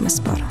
وسپارم.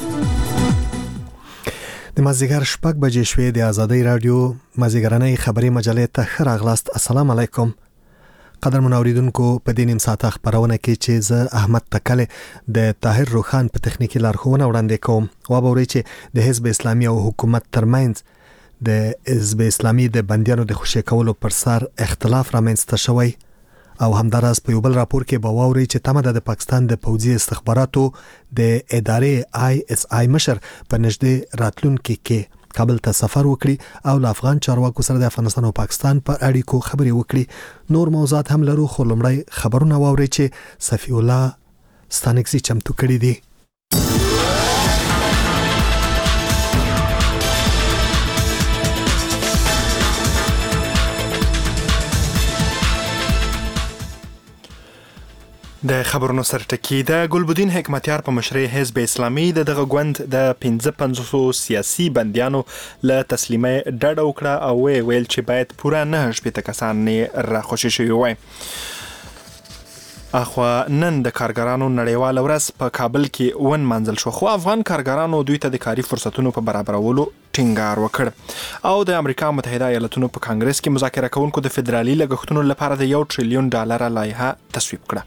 د مازیګر شپږ بجې شوې د آزادۍ رادیو مازیګرنۍ خبري مجلې ته ښه راغلاست. السلام علیکم قدرمن اوریدونکو. په دې نیم ساعته خبرونه کې چې زه احمد تکل د طاهر روخان په تخنیکی لارښوونه وړاندې کوم. وبورئ چې د حزب اسلامي او حکومت ترمنځ د حزب اسلامي د بندیانو د خوشی کولو پر سر اختلاف رامنځته شوی او همداراز په یو بل راپور کې به واورئ چې تمه د پاکستان د پوځي استخباراتو د ادارې ISI مشر په نږدې راتلونکي کې کابل ته سفر وکړي او له افغان چارواکو سره د افغانستان او پاکستان په اړیکو خبرې وکړي. نور موضوعات هم لرو، خو لومړی خبرونه واورئ چې صفی الله ستانکزی چمتو کړي دي. د خبرونو سرټکی د ګلبدین حکمتیار په مشرۍ حزب اسلامي دغه غوند د 55 سیاسي بندیانو له تسلیمي ډډه وکړه او ویل چې باید پوره 9 کسان راخوشي شوي وای. اخوا نن د کارګرانو نړیواله ورځ په کابل کې ونمانځل شو، خو افغان کارګرانو دوی ته د کاري فرصتونو په برابرولو ټینګار وکړ او د امریکا متحده ایالاتونو په کانګرس کې مذاکره کوونکو د فدرالي لګښتونو لپاره د $1 ټریلیون لایحه تصویب کړه.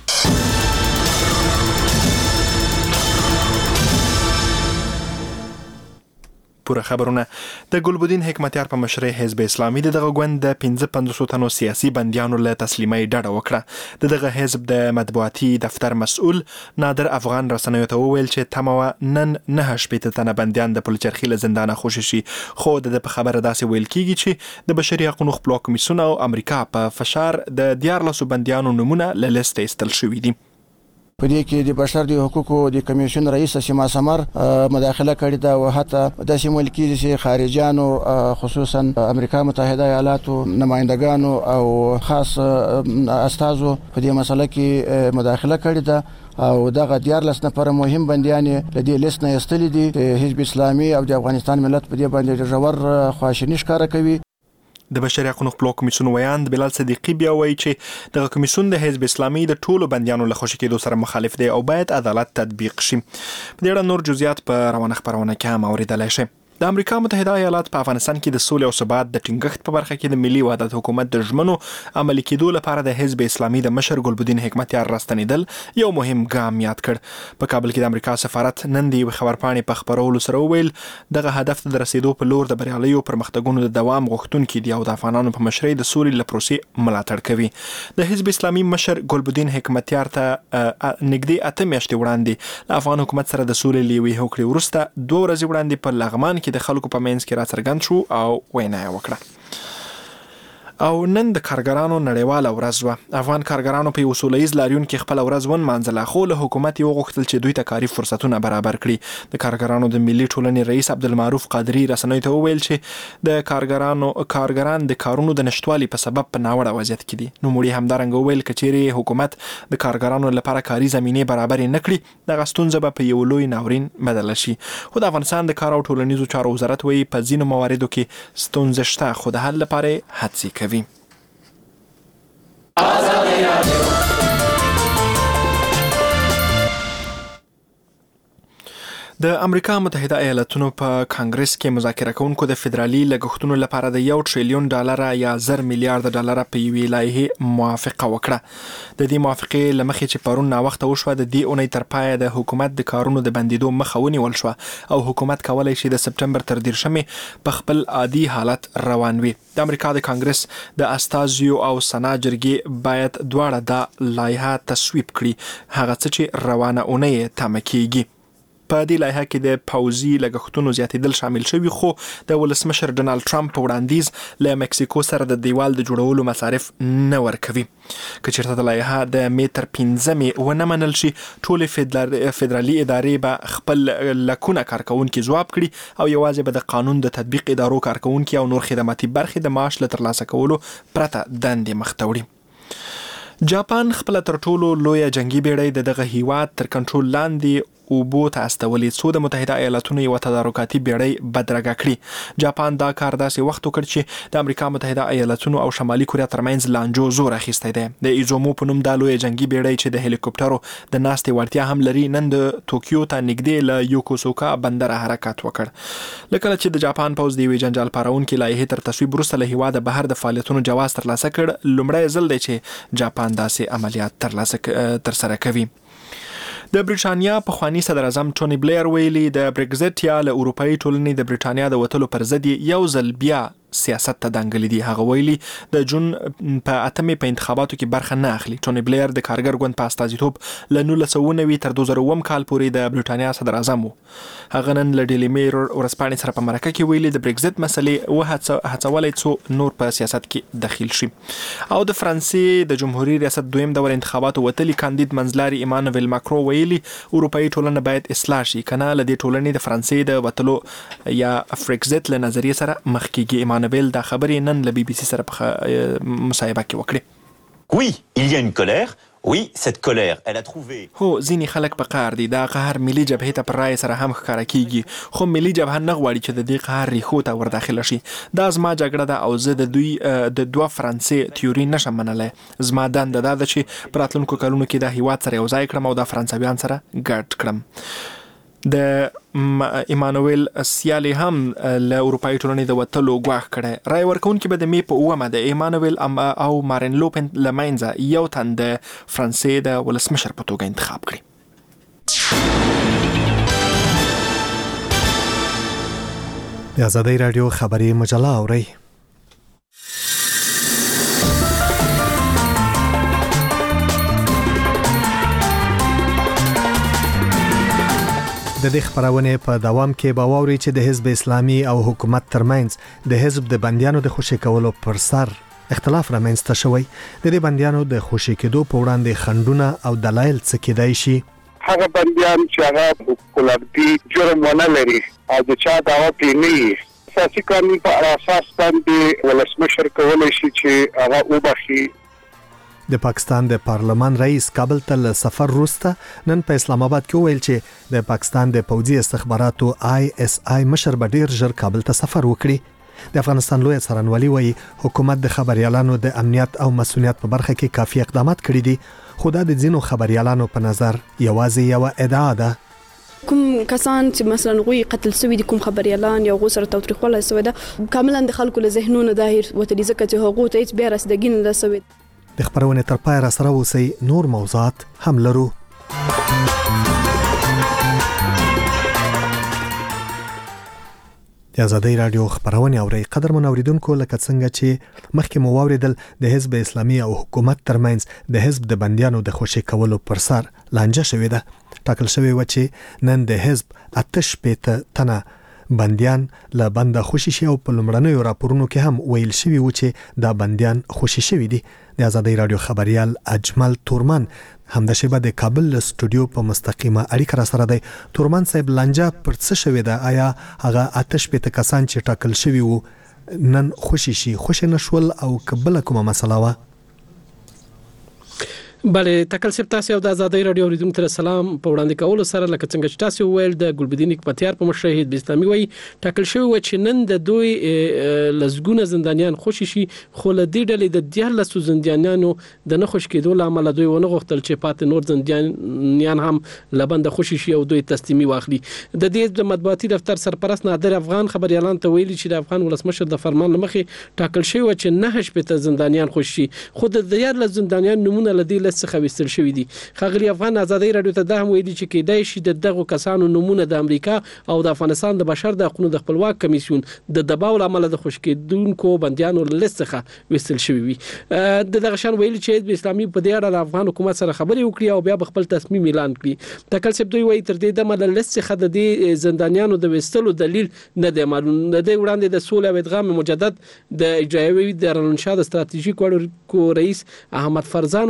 پوره خبرونه د ګلبدین حکمتیار په مشرۍ حزب اسلامي دغه غوند د 55 تنو سیاسي بندیانو له تسلیمي ډډه وکړه. دغه حزب د مطبوعاتي دفتر مسؤل نادر افغان رسنیو ته وویل چې تمه نن 9 تنه بندیان د پلچرخي له زندانه خوشي شي، خو د په خبره داسې ویل کیږي چې د بشري حقوقو خپلواک کمیسیون او امریکا په فشار د 14 بندیانو نمونه له لیست ایستل شوي دي. په دې کې د بشر د حقوقو د کمیسیون رئیس سیما سمر مداخله کړې ده او حتی د ملکی چې خارجيانو خصوصا امریکا متحده ایالاتو نمائندگانو او خاص استازو په دې مسله کې مداخله کړې ده او دغه 14 نفر مهم بندیان له دې لیست نه ایستل دي. حزب اسلامي او د افغانستان ملت په دې باندې ژور خواشیني ښکاره کوي. د بشري حقوقو خپلواک کمیسیون ویاند بلال صدیقی بیا وایي چې دغه کمیسیون د حزب اسلامي د ټولو بندیانو له خوشي کېدو سره مخالف دی او باید عدالت تطبیق شي. په دې اړه نور جزئیات په روانه خبرونه کې هم اوریدلای شئ. د امریکا متحده ایالات په افغانستان کې د سولې او ثبات د ټینګښت په برخه کې د ملي وحدت حکومت د ژمنو عملي کېدو لپاره د حزب اسلامي د مشر ګلبدین حکمتیار راستنیدل یو مهم ګام یاد کړ. په کابل کې د امریکا سفارت نن د خبرپاڼې په خبرولو سره وویل دغه هدف د رسیدو په لور د بریالیو پرمختګونو د دوام غوښتونکي دی او د افغانانو په مشرۍ د سولې له پروسې ملاتړ کوي. د حزب اسلامي مشر ګلبدین حکمتیار ته نږدې 8 میاشتې وړاندې د افغان حکومت سره د سولې لیوي هوکړې وروسته 2 ورځې وړاندې په لغمان کې د خلکو په منځ کې راڅرګند شو او وینا یې وکړه. او نن د کارګرانو نړیواله ورځ وه. افغان کارګرانو په یو سولهییز لاریون کې خپل ورځ ونمانځله، خو له حکومت یې وغوښتل چې دوی ته کاري فرصتونه برابر کړي. د کارګرانو د ملي ټولنې رئیس عبدالمعروف قادري رسنیو ته وویل چې د کارګران د کارونو د نشټوالي په سبب په ناوړه وضعیت کې دي. نوموړي همدارنګه وویل که چیرې حکومت د کارګرانو لپاره کاري زمینې برابرې نه کړي دغه ستونزه به په یو لوی ناورین بدله شي. خو د افغانستان د کار او ټولنیزو چارو وزارت وایي په ځینو مواردو کې ستونزې شته، خو د حل لپاره هڅې کوي. د امریکا متحده ایالاتونو په کانګرس کې مذاکره کوونکو د فدرالي لګښتونو لپاره د $1 ټریلیون یا $10 میلیارډ په یوې لایحې موافقه وکړه. د دې موافقې له مخې چې پرون ناوخته وشوه د دې اونۍ تر پایه د حکومت د کارونو د بندیدو مخه ونیول شوه او حکومت کولی شي د سپټمبر تر 13 په خپل عادي حالت روان وي. د امریکا د کانګرس د استازیو او سنا جرګې باید دواړه دا لایحه تصویب کړي، هغه څه چې روانه اونۍ تمه کیږي. په دې لایحه کې د پوځي لګښتونو زیاتېدل شامل شوي، خو د ولسمشر ډونالد ټرمپ په وړاندیز له مکسیکو سره د دیوال د جوړولو مصارف نه ورکوي. که چېرته د لایحه د مې تر 15 ونه منل شي ټولې فدرالي ادارې به خپل لکونه کارکوونکي ځواب کړي او یوازې به د قانون د تطبیق ادارو کارکوونکي او نور خدماتي برخې د معاش له ترلاسه کولو پرته دندې مخ ته وړي. جاپان خپل تر ټولو لویه جنگي بیړۍ دغه هیواد تر کنټرول لاندې اوبو ته استولې، څو د متحده ایالاتونو یو تدارکاتي بیړۍ بدرګه کړي. جاپان دا کار داسې وخت وکړ چې د امریکا متحده ایالاتونو او شمالي کوریا ترمنځ لانجو زور اخیستی دی. د ایزومو په نوم دا لوی جنگي بیړۍ چې د هلیکوپټرو د ناستې وړتیا هم لري، نن د ټوکیو ته نږدې له یوکوسوکا بندر حرکت وکړ. لکه چې د جاپان پوځ د یوې جنجال پارونکې لایحې تر تصویب وروسته له هیواده بهر د فعالیتونو جواز ترلاسه کړ، لومړی ځل دی چې جاپان داسې عملیات ترسره کوي. د برېټانیا پخوانی صدر اعظم ټونی بلیر ویلي د برګزټ یا له اروپאי ټولنې د برېټانیا د وتلو پر ضد یو ځل بیا سیاست ته دنګلې دي. هغه ویلي د جون په 8 په انتخاباتو کې برخه نه اخلي. ټونی بلیر د کارګر ګوند په استازیتوب له 1990 تر 2000 کال پورې د برېټانیا صدر اعظم و. هغه نن له ډیلی میرور ورځپاڼې سره په مرکه کې ویلي د برګزټ مسلې هڅولې څو نور په سیاست کې دخیل شي. او د فرانسې د جمهوریت ریاست دویم دور انتخاباتو وتلي کاندید منځلاري ایمانویل ماکرو ویلي اروپאי ټولنه باید اصلاح شي، کنه له دې ټولنې د فرانسې د وتلو یا فرګزټ له نظریه سره مخ کېږي. ایمانویل دا خبرې نن له بي بي سي سره په مصاحبه کې وکړي. Oui, il y a une colère. Oui, cette colère, elle a trouvé. هو ځینې خلک په قهر دي. دا قهر ملي جبهې ته پر رایې سره هم ښکاره کیږي، خو ملي جبهه نه غواړي چې د دې قهر ریښو ته ورداخله شي. دا زما جګړه ده او زه د دوه فرانسې تیوري نشم منلی. زما دنده دا ده چې په راتلونکو کلونو کې د هیواد سره یو ځای کړم او د فرانسویان سره ګډ کړم. د ایمانویل سیالي هم له اروپאי ټولنې د وتلو ګواښ کړی. رای ورکوونکي به د می په 9 د ایمانویل او مارین لوپن له منځه یو تن د فرانسې د ولسمشر په توګه انتخاب کړي. د آزادۍ رادیو خبري مجله اورئ. د دې خبرونه په دوام کې به واوري چې د حزب اسلامي او حکومت ترمنځ د حزب د بندیانو د خوشي کولو پر سر اختلاف رامنځته شوی. د دې بندیانو د خوشي کېدو په وړاندې خندونه او دلایل څه کېدای شي. هغه بندیان چې هغه کولابدي جرم ونه لري او د چا دعوه پې نه وي، اساسي قانون په اساس باندې ولسمشر کولی شي چې هغه وبخي. د پاکستان د پارلمان رئیس کابل ته سفر وروسته نن په اسلام آباد کې ویل چې د پاکستان د پوځي استخباراتو ISI مشر به ډیر ژر کابل ته سفر وکړي. د افغانستان لوی څارنوالي وایي حکومت د خبريالانو د امنیت او مسؤلیت په برخه کې کافي اقدامات کړي دي، خو دا د ځینو خبريالانو په نظر یوازې یو ادعا ده. کوم کسان چې مثلا غوي قتل سوي دي، کوم خبريالان یا غو سره توتريخواله سوي ده، کاملا د خلکو له ذهنونو داهر وتدي ځکه چې هغه ته هیڅ بیا رسیدګي نه سوي. د خبرونه تر پای را سره اوسئ، نور موضوعات هم لرو. د آزادۍ رادیو خبرونه اورئ. قدرمن اوریدونکو، لکه څنګه چې مخکې مو واوریدل، د حزب اسلامي او حکومت ترمنځ د حزب د بندیانو د خوشي کولو پر سر لانجه شوې ده. ټاکل شوی و چې نن د حزب 8 تنه بندیان له بنده خوشي شي او په لمړنیو راپورونو کې هم ویل شوی و چې دا بندیان خوشي شوی دي. د آزادۍ رادیو خبريال اجمل تورمان همدا شیبه د کابل استودیو په مستقیمه اړیکه را سره دی. تورمان صاحب، لانجه پر څه شوی ده؟ آیا هغه 8 کسان چې ټاکل شوی وو نن خوشي شي، خوشي نشول او کبل کومه مسله وه؟ بله، تکل سپ تاسو د آزادۍ رادیو اوریدونکو ته سلام په وړاندې کولو سره لکه څنګه چې تاسو ویل د ګلبدین حکمتیار په مشرحید اسلامي وای ټاکل شوی و چې نن د دوی لزګونه زندانیان خوشي شي، خو له دې ډلې د 14 زندانیانو د نه خوش کېدو لامل دوی ونه غوښتل چې پاتې نور زندانیان هم لبند خوشي شي او دوی تسلیمي واخلي. د دې د مطبوعاتي دفتر سرپرست نادر افغان خبريالان ته ویلي چې د افغان ولسمشر د فرمان لمخې ټاکل شوی و چې 9 زندانیان خوشي، خو د 14 زندانیان نمونه لدی څخه وستل شوی دي. خغلی افغان آزادۍ رادیو ته د هم ویلي چې کېدای شي د دغه کسانو نمونه د امریکا او د افغانستان د بشر د حقوقو د خپلواک کمیسیون د دباو لامل د خوشکېدونکو بندیانو لسته وستل شوی وي. د دغه شان ویلي چې د اسلامي په دی اړه د افغان حکومت سره خبرې وکړي او بیا خپل تصمیم اعلان کړي. تکل سپ دوی وایي تر دې د مل لسته د دې زندانیانو د وستلو دلیل نه دی معلوم. د وړاندې د سولې او ادغام مجدد د اجرایوي د رنشاد استراتیژیک ورکو رئیس احمد فرزان ویلي و چې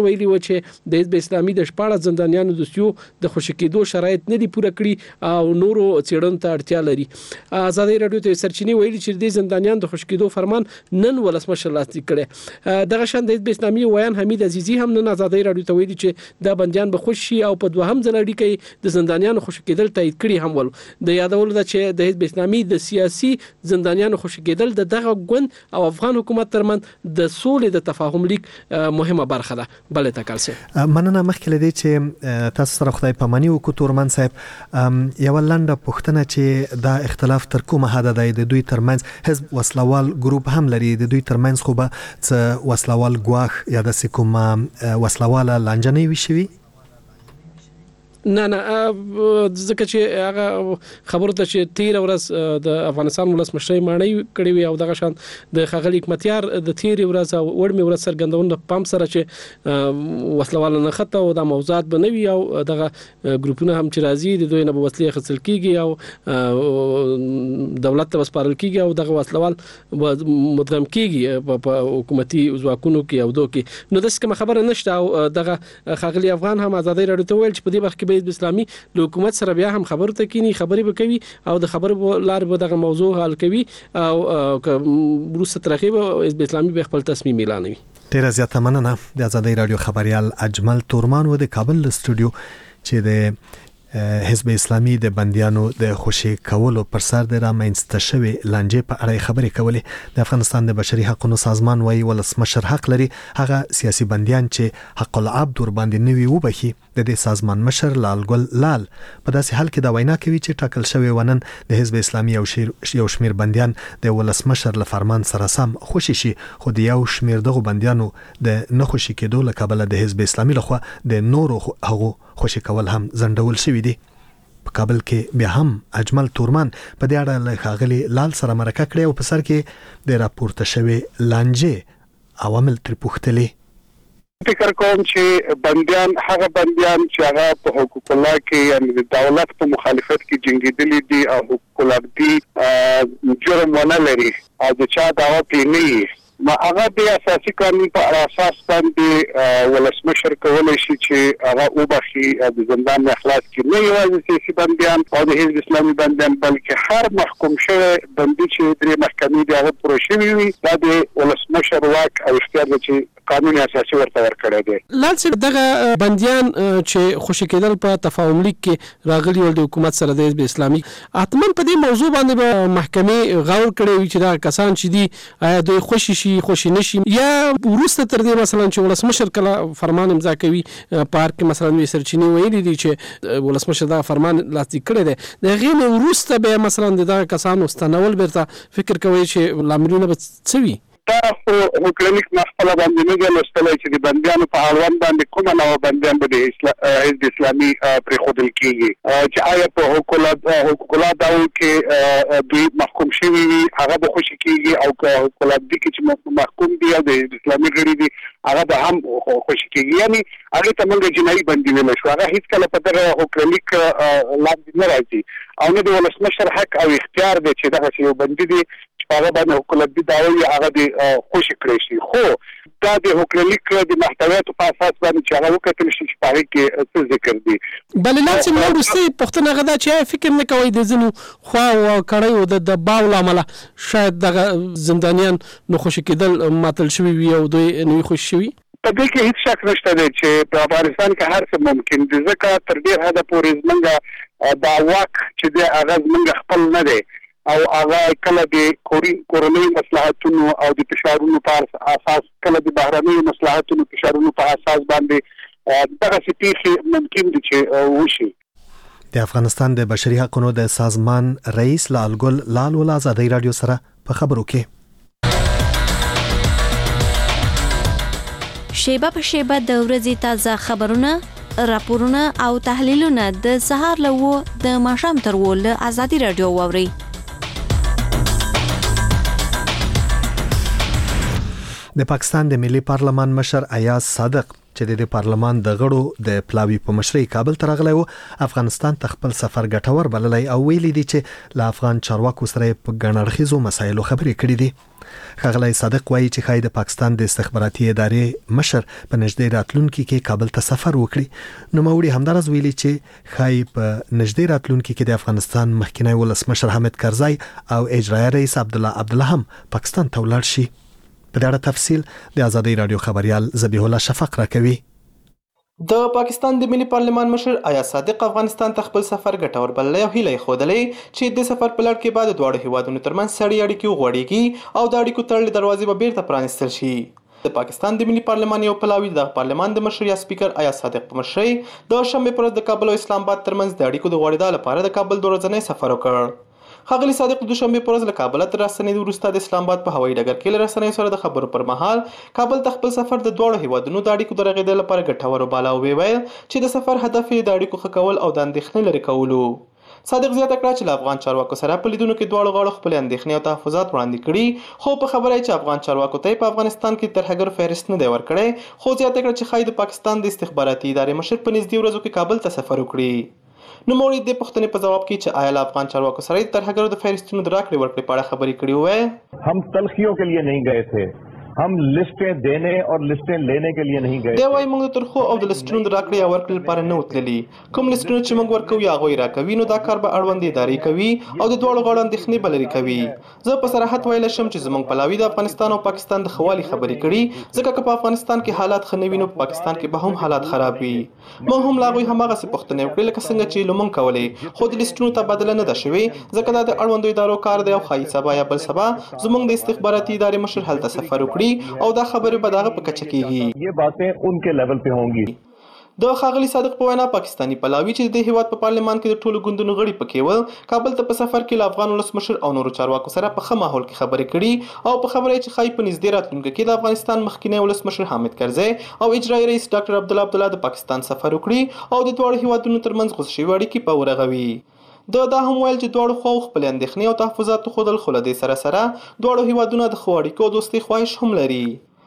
چې د حزب اسلامي د 14 زندانیانو د سیو د خوشی کېدو شرایط نه دي پوره کړی او نورو څېړنو ته اړتیا لري. آزادۍ رادیو ته سرچینې ویلي چې د زندانیانو د خوشی کېدو فرمان نن ولسمشر لاسلیک کړي. دغه شان د حزب اسلامي ویان حمید عزیزی هم نن آزادۍ رادیو ته ویلي چې دا بنديان به خوشي او په دوهم ځل اړیکې د زندانیانو خوشی کېدل تایید کړي هم ول. د یادول ده چې د حزب اسلامي د سیاسي زندانیانو خوشی کېدل د دغه ګوند او افغان حکومت ترمن د سولې د تفاهم لیک مهمه برخه ده. بل تکل سه مننه. مخکې لدی چې تاسو سره خدای پامانی وکړو تورمن صاحب، یو لنډه پوښتنه چې دا اختلاف تر کومه حد دی د دوی ترمنځ؟ حزب وسلوال ګروپ هم لري، د دوی ترمنځ خو به څه وسلوال ګواښ یا د کومه وسلواله لانجه نه وي شوي؟ نه ځکه چې هغه خبرو ته چې 13 ورځ د افغانستان ولسمشر مانای کړی وي او دغه شان د خغلی حکمتیار د 13 ورځ او وړمه ورځ سرګندون د پام سره چې وسلواله نه خطه او د موضوعات بنوي او دغه ګروپونه هم چې راځي د دوی نه په وسلې خصل کیږي او دولت ته وسپارل کیږي او دغه وسلوال مدغم کیږي په حکومتي ځواکونو کې او دوی کې. نو داسې کوم خبره نشته او دغه خغلی افغان هم آزادۍ رادیو ته ویل چې په دې وخت حزب اسلامي له حکومت سره بیا هم خبرو ته کینی، خبرې به کوي او د خبرو لار به دغه موضوع حل کوي او روسه ترخیب حزب اسلامي به خپل تصمیم اعلانوي. ډیره زیاته مننه. د آزادۍ رادیو خبريال اجمل تورمان و د کابل استودیو چې د حزب اسلامي د بنديانو د خوشی کولو پر سر د رامنځته شوی لانجې په اړه خبرې کولې. د افغانستان د بشري حقوقو سازمان وايي ولسمشر حق لري هغه سیاسي بنديان چې حق العبد ور باندې نوي وبخي. د دې سازمان مشر لال ګل لال په داسې حال کې دا وینا کوي چې ټاکل شوی ونن د حزب اسلامي یو شمیر بنديان د ولسمشر له فرمان سره سم خوشي شي، خو د یو شمیر دغه بنديانو د نه خوشي کېدو له کبله د حزب اسلامي لخوا د نورو هغه خوشي کول هم زندول شوی دی. په کابل کې بیا هم اجمل تورمان په دې اړه له خاغلی لال سره مرکه کړې او په سر کې د راپورته شوی لانجې عوامل تر پوښتلې. فکر کوم چې بنديان هغه بنديان چې هغه په حقوق الله کې یعنی د دولت په مخالفت کې جنگیدلي دي او حقوق الله جرم ونه لري او د چا دعوا پې نه وي، ما هغه د اساسي قانون په اساس باندې ولسمشر کولای شي چې هغه وبخي د زندان نه اخلاص کړي، نه یوازې سیاسي بنديان او د حزب اسلامي بنديان بلکې هر محکوم شوی بندي چې د محکمې د هغه پروژې وي دا د ولسمشر واک او اختیار چې قانون اساسي ورته ورکړی دی. لال دغه بنديان چې خوشی کېدل په تفاهم لیک کې راغلي ول د حکومت سره د حزب اسلامي اتمن په دې موضوع باندې به محکمې غور کړي وي چې دا کسان چې دي آیا دوی خوشی شي خوشی نشي یا ورسته تر دې مثلا چې ولسمشر کله فرمان امضا کوي پارک مثلا وی سرچینی ویلي دي چې ولسمشر دا فرمان لاسلیک کړی دی د غیر ورسته به مثلا د کسانو ستنول برته فکر کوي چې لاملونه به څه وي. دا خو حکومت مخفل باندې نه ګلستلای چې د بنديانو په اړوند باندې کومه نو بنديان به حزب اسلامي پر خودل کیږي چې آیا په حقوق الله داو کې دوی محکوم شوی وي هغه به خوشي کیږي او حقوق الله دي چې محکوم دي او د اسلامي غړي دي هغه به هم خوشي کیږي، یعنی هغه ته موږ جنایي بندي ویل شو، هغه هیڅ کله په دغه حکومت لاندې نه راځي او نه د ولسمشر حق او اختیار دی چې دغه یو بندي دي هغه باندې حکومت دی داوی هغه دی خوشی کړی شي، خو دا د حکومت د محتویات په اساس باندې چې هغه وکړل شي چې پاره کې څه ذکر دي. بل لا چې موږ ورسته پښتنه غدا چې فکر نه کوي د زنو خو او کړیو د باول عمله شاید دغه زندانیان نو خوشی کېدل ماتل شوی وي او دوی نو خوشی شوی. په دې کې هیڅ شک نشته دی چې په افغانستان کې هر څه ممکن دي، ځکه تر ډیر حد پورې زمونږ دا واک چې د هغه زمونږ خپل نه دی او هغه کله د کورنۍ مصلحتونو او د فشارونو په اساس کله د بهرنۍ مصلحتونو فشارونو په اساس باندې دغه سپیخي ممکن دي چې وشي. د افغانستان د بشري حقوقو د سازمان رئیس لال ګل لال ول آزادۍ رادیو سره په خبرو کې شیبه په شیبه د ورځې تازه خبرونه راپورونه او تحلیلونه د سهار له د ماښام تر ول آزادۍ رادیو ووري. د پاکستان د ملي پارلمان مشر ایاز صادق چې د پارلمان د غړو د پلاوی په مشرۍ کابل ته راغلی و افغانستان ته خپل سفر ګټور بللی او ویلي دي چې له افغان چارواکو سره په ګڼاړخیزو مسایلو خبرې کړې دي. ښاغلی صادق وایي چې ښایي د پاکستان د استخباراتي ادارې مشر په نږدې راتلونکي کې کابل ته سفر وکړي. نوموړي همدارس ویلي چې ښایي په نږدې راتلونکي کې د افغانستان مخکنی ولسمشر حامد کرزی او اجرایي رئیس عبدالله هم پاکستان ته ولاړ شي. په دې اړه تفصیل د آزادۍ رادیو خبريال ذبیح الله شفق راکوي. د پاکستان د ملي پارلمان مشر آیا صادق افغانستان ته خپل سفر ګټور بللی او هیله خوده چې د سفر په لړ کې بعد دواړو هیوادونو ترمنځ سړې اړیکې وغوړېږي او د اړیکو تړلې دروازې به بیرته پرانیستل شي. د پاکستان د ملي پارلمان یو پلاوی د پارلمان د مشر یا سپیکر آیا صادق په مشرۍ د شنبه پر ورځ د کابل او اسلام آباد ترمنځ د اړیکو د غوړېدا لپاره د کابل د ورځنی سفر وکړ. ښاغلي صادق د دوشنبه پر ورځ له کابل تر راستنېدو وروسته د اسلام آباد په هوایي ډګر کې له رسنیو سره د خبرو پر مهال کابل ته خپل سفر د دواړو هیوادونو د اړیکو د رغېدو لپاره ګټور وباله او ویل چې د سفر هدف یې د اړیکو ښه کول او د اندېښنې لرې کولو. صادق زیاته کړه چې له افغان چارواکو سره په لیدونو کې دواړو غاړو خپل اندېښنې او تحفظات وړاندې کړي خو په خبره چې افغان چارواکو ته په افغانستان کې ترهګر فهرست نه دی ورکړی خو زیاته کړه چې ښایي د پاکستان د استخباراتي ادارې مشر په نږدې ورځو کې کابل ته سفر وکړي. نوموړي د پوښتنې په جواب کې چې آیا له افغان چارواکو سره د ترهګرو د فهرستونو د راکړې ورکړې په اړه خبرې کړې وې. هم تلخیوں के लिए नहीं गए थे, हम लिस्टें देने और लिस्टें लेने के लिए नहीं गए. دی وايي موږ د ترخو او د لیسټونو د راکړې او ورکړې لپاره نه وتللي. کوم لیسټونه چې موږ ورکوو هغه یې راکوي نو دا کار به اړوند ادارې کوي او د دواړو غاړو اندېښنې به لرې کوي. زه په صراحت ویلی شم چې زموږ پلاوي د افغانستان او پاکستان د ښه والي خبرې کړي ځکه که په افغانستان کې حالات ښه نه وي نو په پاکستان کې به هم حالات خراب وي. موږ هم له هغوی هماغسې پوښتنې وکړې لکه څنګه چې له موږ کولې خو د لیسټونو تبادله نه ده شوې ځکه دا د اړوندو ادارو کار دی او ښایي سبا یا بل سبا زموږ د استخباراتي ادارې مشر هلته سفر وکړي او دا خبرې به دغه په کچه کېږي. یہ باتیں ان کے لیول پہ ہوں گی. د ښاغلي صادق په وینا پاکستاني پلاوي چې د هیواد په پارلمان کې د ټولو ګوندونو غړي پکې ول کابل ته په سفر کې له افغان ولسمشر او نورو چارواکو سره په ښه ماحول کې خبرې کړي او په خبره چې ښایي په نږدې راتلونکي کې د افغانستان مخکینی ولسمشر حامد کرزی او اجرایي رئیس ډاکټر عبدالله د پاکستان سفر وکړي او د دواړو هیوادونو ترمنځ غوڅ شوي اړیکې په ورغوي. دا هم ویل چې دواړو خواو خپل اندېښنې او تحفظات ښودل خو له دې سره سره دواړو هیوادونه د ښو اړیکو او دوستۍ خواهش هم لري.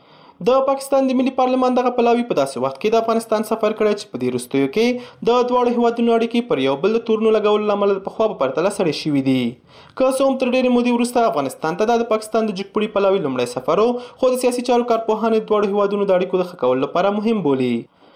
د پاکستان د ملي پارلمان دغه پلاوي په داسې وخت کې د افغانستان سفر کړی چې په دې وروستیو کې د دواړو هیوادونو اړیکې پر یو بل د تورنو لګولو له امله پخوا په پرتله سړې شوي دي. که څه هم تر ډېرې مودې وروسته افغانستان ته د پاکستان د جګپوړي پلاوي لومړی سفر و خو د سیاسي چارو کارپوهان دواړو هیوادونو د اړیکو د ښه کولو لپاره مهم بولي.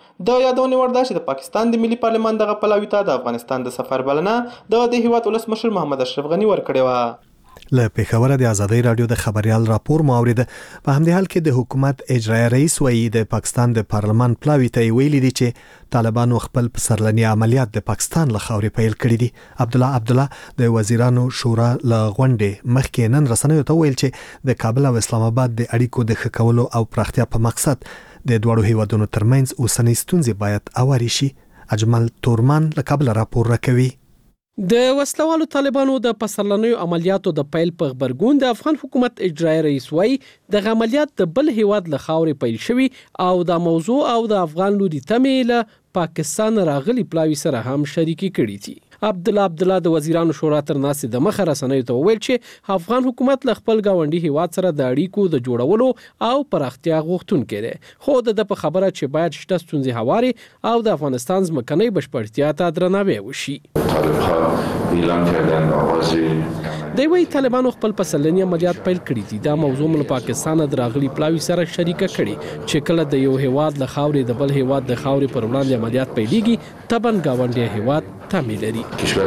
د یادونې وړ ده چې د پاکستان د ملي پارلمان دغه پلاوي ته د افغانستان د سفر بلنه د هیواد ولسمشر محمد اشرف غني ورکړې وه. له پیښوره د آزادۍ رادیو د خبريال راپور مو اوریده. په همدې حال کې د حکومت اجرایي رئیس وایي د پاکستان د پارلمان پلاوي ته ویلي دي چې طالبانو خپل پسرلني عملیات د پاکستان له خاورې پیل کړي دي. عبدالله د وزیرانو شورا له غونډې مخکې نن رسنیو ته ویل چې د کابل او اسلام آباد د اړیکو د ښه کولو او پراختیا په مقصد د دواړو هیوادونو ترمنځ اوسنۍ ستونزې باید اواري شي. اجمل تورمان له کابل راپور راکوي. د وسلوالو طالبانو د پسرلنیو عملیاتو د پیل په خبرګون د افغان حکومت اجرایي رئیس وایي د عملیات د بل هیواد له خاورې پیل شوي او د موضوع او د افغان لوري تمې له پاکستان راغلي پلاوي سره هم شریکي کړي دي. عبدالله د وزیرانو شورا تر ناستې د مخه رسنیو ته وویل چې افغان حکومت له خپل ګاونډي هیواد سره د اړیکو د جوړولو او پراختیا غوښتونکی دی خو د په خبره چې باید شته ستونزې هواري او د افغانستان ځمکنۍ بشپړتیا ته درناوی وشي. دی وايي طالبانو خپل پسرلني عملیات پیل کړي دي. دا موضوع له پاکستان د راغلي پلاوي سره شریکه کړي چې کله د یو هیواد له خاورې د بل هیواد د خاورې پر وړاندې عملیات پیلېږي تبن ګاونډي هیواد تامین لري.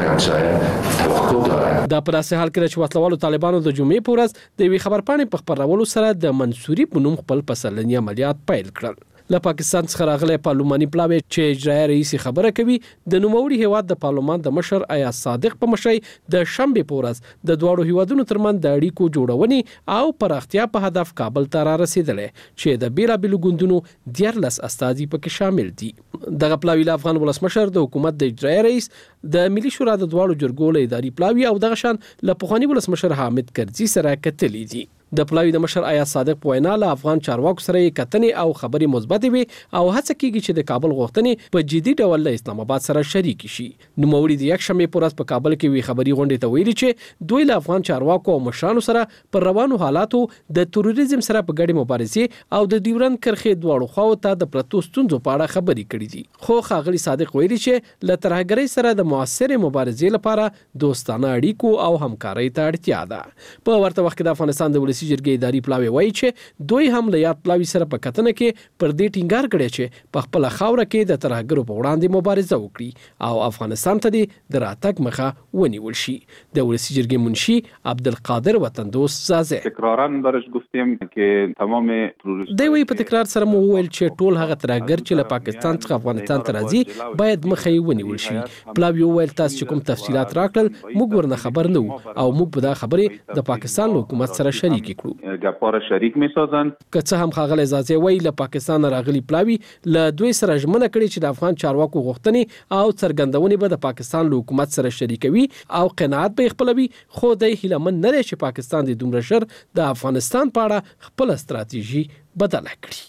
دا پر اساس حال کې چې وسلوالو طالبانو د جمعې په ورځ د یوې خبرپاڼې په خبرولو سره د منصوري په نوم خپل پسرلني عملیات پیل کړل. له پاکستان څخه راغلی پارلماني پلاوی چې اجرایي رئیس خبره کوي د نوموړي هیواد د پارلمان د مشر آیا صادق په مشرۍ د شنبه په ورځ د دواړو هیوادونو ترمنځ د اړیکو جوړونې او پراختیا په هدف کابل ته را رسیدلی چې د بیلابیلو ګوندونو 14 استازي پکې شامل دي. دغه پلاوی له افغان ولسمشر د حکومت د اجرایي رئیس د ملي شورا د دواړو جرګو له اداري پلاوی او دغه شان له پخواني ولسمشر حامد کرزي سره کتلي دي. د پلاوی د مشر آیات صادق په وینا له افغان چارواکو سره کتنې او خبرې مثبت وي او هڅه کیږي چې د کابل غوښتنې په جدي ډول له اسلام آباد سره شریک شي. نوموړي د یک شنبه پر ورځ په کابل کې وی خبري غونډې ته ویلي چې دوی له افغان چارواکو او مشرانو سره پر روانو حالاتو د تروریزم سره په ګډه مبارزه او د ډیورند کرښې دواړو خواو ته د پرتو ستونزو په اړه خبري کړې دي. خو ښاغلي صادق ویلي چې له ترهګرۍ سره د موثره مبارزې لپاره دوستانه اړیکو او همکارۍ ته اړتیا ده. په ورته وخت کې د افغانستان د ولسی جرګې اداري پلاوی وایي چې دوی هم له یاد پلاوی سره په کتنه کې پر دې ټینګار کړی چې په خپل خاوره کې د ترهګرو په وړاندې مبارزه وکړي او افغانستان ته د راتګ مخه ونیول شي. د ولسی جرګې منشي عبدالقادر وطندوست زازه تکرارا برش گفتیم که تمام دوی په تکرار سره مو ویل چې ټول هغه ترهګر چې له پاکستان څخه افغانستان ته راځي باید مخه ونیول شي. پلاوی ویل تاسو چې کوم تفصيلات راکړل موږ ورنه خبر نه او موږ په دا خبره د پاکستان حکومت سره شریک کړو. گپار شریک میسازن که څه هم خاغله اجازه وی له پاکستان راغلي پلاوی له دوی سره ژمنه کړې چې د افغان چارواکو غوښتنې او څرګندونې به د پاکستان حکومت سره شریکوي او قناعت به خپلوي. خو د هیلمن نه چې پاکستان د دومره شر د افغانستان په اړه خپل ستراتیژي بدله کړي.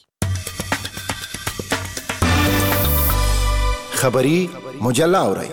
خبری مجله اورئ.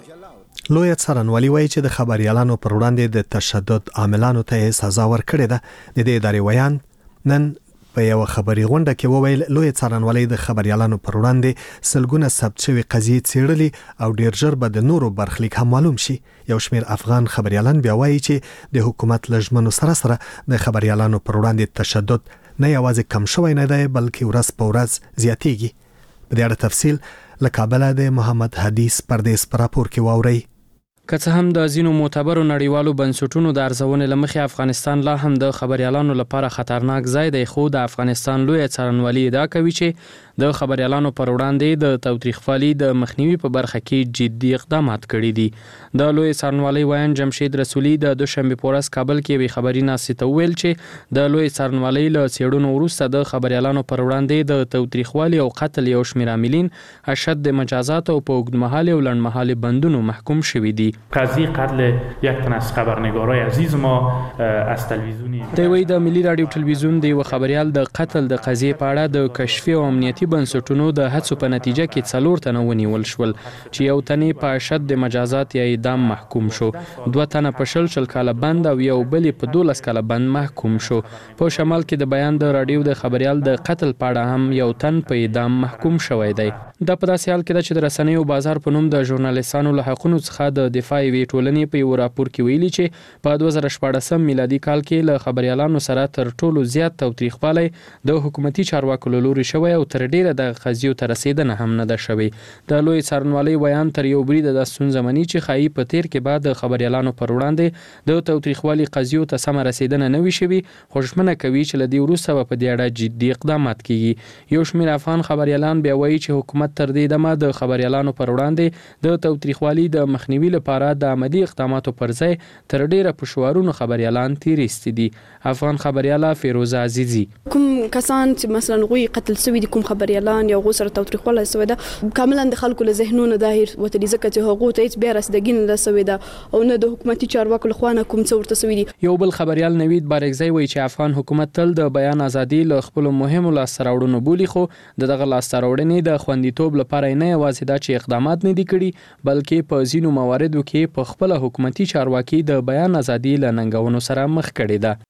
لوی څارنوالي وایي چې د خبريالانو پر وړاندې د تشدد عاملانو ته سزا ورکړې ده. د دې ادارې ویان نن په یو خبري غونډه کې وویل لوی څارنوالي د خبريالانو پر وړاندې سلګونه ثبت شوی قضیې څېړلې او ډیر ژر به د نورو برخلیک هم معلوم شي. یو شمیر افغان خبريالان بیا وایي چې د حکومت لژمنو سره د خبريالانو پر وړاندې تشدد نه یوازې کم شوی نه دی بلکې ورځ په ورځ زیاتېږي. په دې اړه تفصیل له کابل د محمد حدیث پردیس پر راپور کې واوري. که څه هم د ځینو معتبرو نړیوالو بنسټونو د ارزونې لمخې افغانستان لا هم د خبريالانو لپاره خطرناک ځای دی، خو د افغانستان لوی څارنوالي ادعا کوي چې د خبريالانو پر وړاندې د تاوتریخوالي د مخنیوي په برخه کې جدي اقدامات کړي دي. د لوی څارنوالي ویان جمشید رسولي د دوشنبه په ورځ کابل کې وی خبري ناسې ته ویل چې د لوی څارنوالي له څېړنو وروسته د خبريالانو پر وړاندې د تاوتریخوالي او قتل یو شمېر عاملین اشد مجازات او په اوږدمهاله او لنډمهاله بندونو محکوم شوي دي. قضیه قتل یک تن از خبرنگارای عزیز ما از تلویزیونی دوی د ملي رادیو تلویزیون د یو خبريال د قتل د قضیې په اړه د کشفي او امنیتي بنسټونو د هڅو په نتیجه کې 4 تنه ونیول شول چې یو تنې په شد مجازات یا اعدام محکوم شو، 2 تنه په شل کاله بند او یو بل په 12 کاله بند محکوم شو. په شمال کې د بیان د رادیو د خبريال د قتل په اړه هم یو تن په اعدام محکوم شوی دی. دا په داسې حال کې ده چې د رسنیو بازار په نوم د ژورنالیستانو له حقوقو څخه د دفاع وی ټولنې په یو راپور کې ویلي چې په 2014 میلادي کال کې له خبريالانو سره تر ټولو زیات تاوتریخوالی د حکومتي چارواکو له لوري شوی او تر ډیره د قضیو ته رسیدنه هم نه ده شوې. د لوی څارنوالۍ بیان تر یو بریده د ستونزه مني چې ښایي په تیر کې بعد د خبريالانو پر وړاندې د تاوتریخوالي قضیو ته سمه رسیدنه نه وي شوې، خو ژمنه کوي چې له دې وروسته به په دې اړه جدي اقدامات کیږي. یو شمېر افغان خبريالان بیا وایي چې حکومت تر دې دمه د خبريالانو پر وړاندې د تاوتریخوالي د مخنیوي لپاره د عملي اقداماتو پر ځای تر ډیره په شعارونو خبريالان تیریستي دي. افغان خبرياله فیروزه عزیزی کوم کسان چې مثلا غوي قتل سوي دي، کوم خبريالان یا غو سره تاوتریخوالی سوی ده، کاملا د خلکو له ذهنونو داهر وتلی ځکه چې هغه ته هیڅ بیا رسیدګي نه سوی ده او نه د حکومتي چارواکو لخوا نه کوم څه ورته سوی دي. یو بل خبريال نوید بارګزی وایي چې افغان حکومت تل د بیان ازادي له خپل مهمو لاسته راوړنو بولي، خو دغه لاسته راوړنې د خوندیتوب لپاره نه یوازې دا چې اقدامات نه دي کړي بلکې په ځینو مواردو کې په خپل حکومتي چارواکي د بیان ازادي له ننګونو سره مخ کړي ده.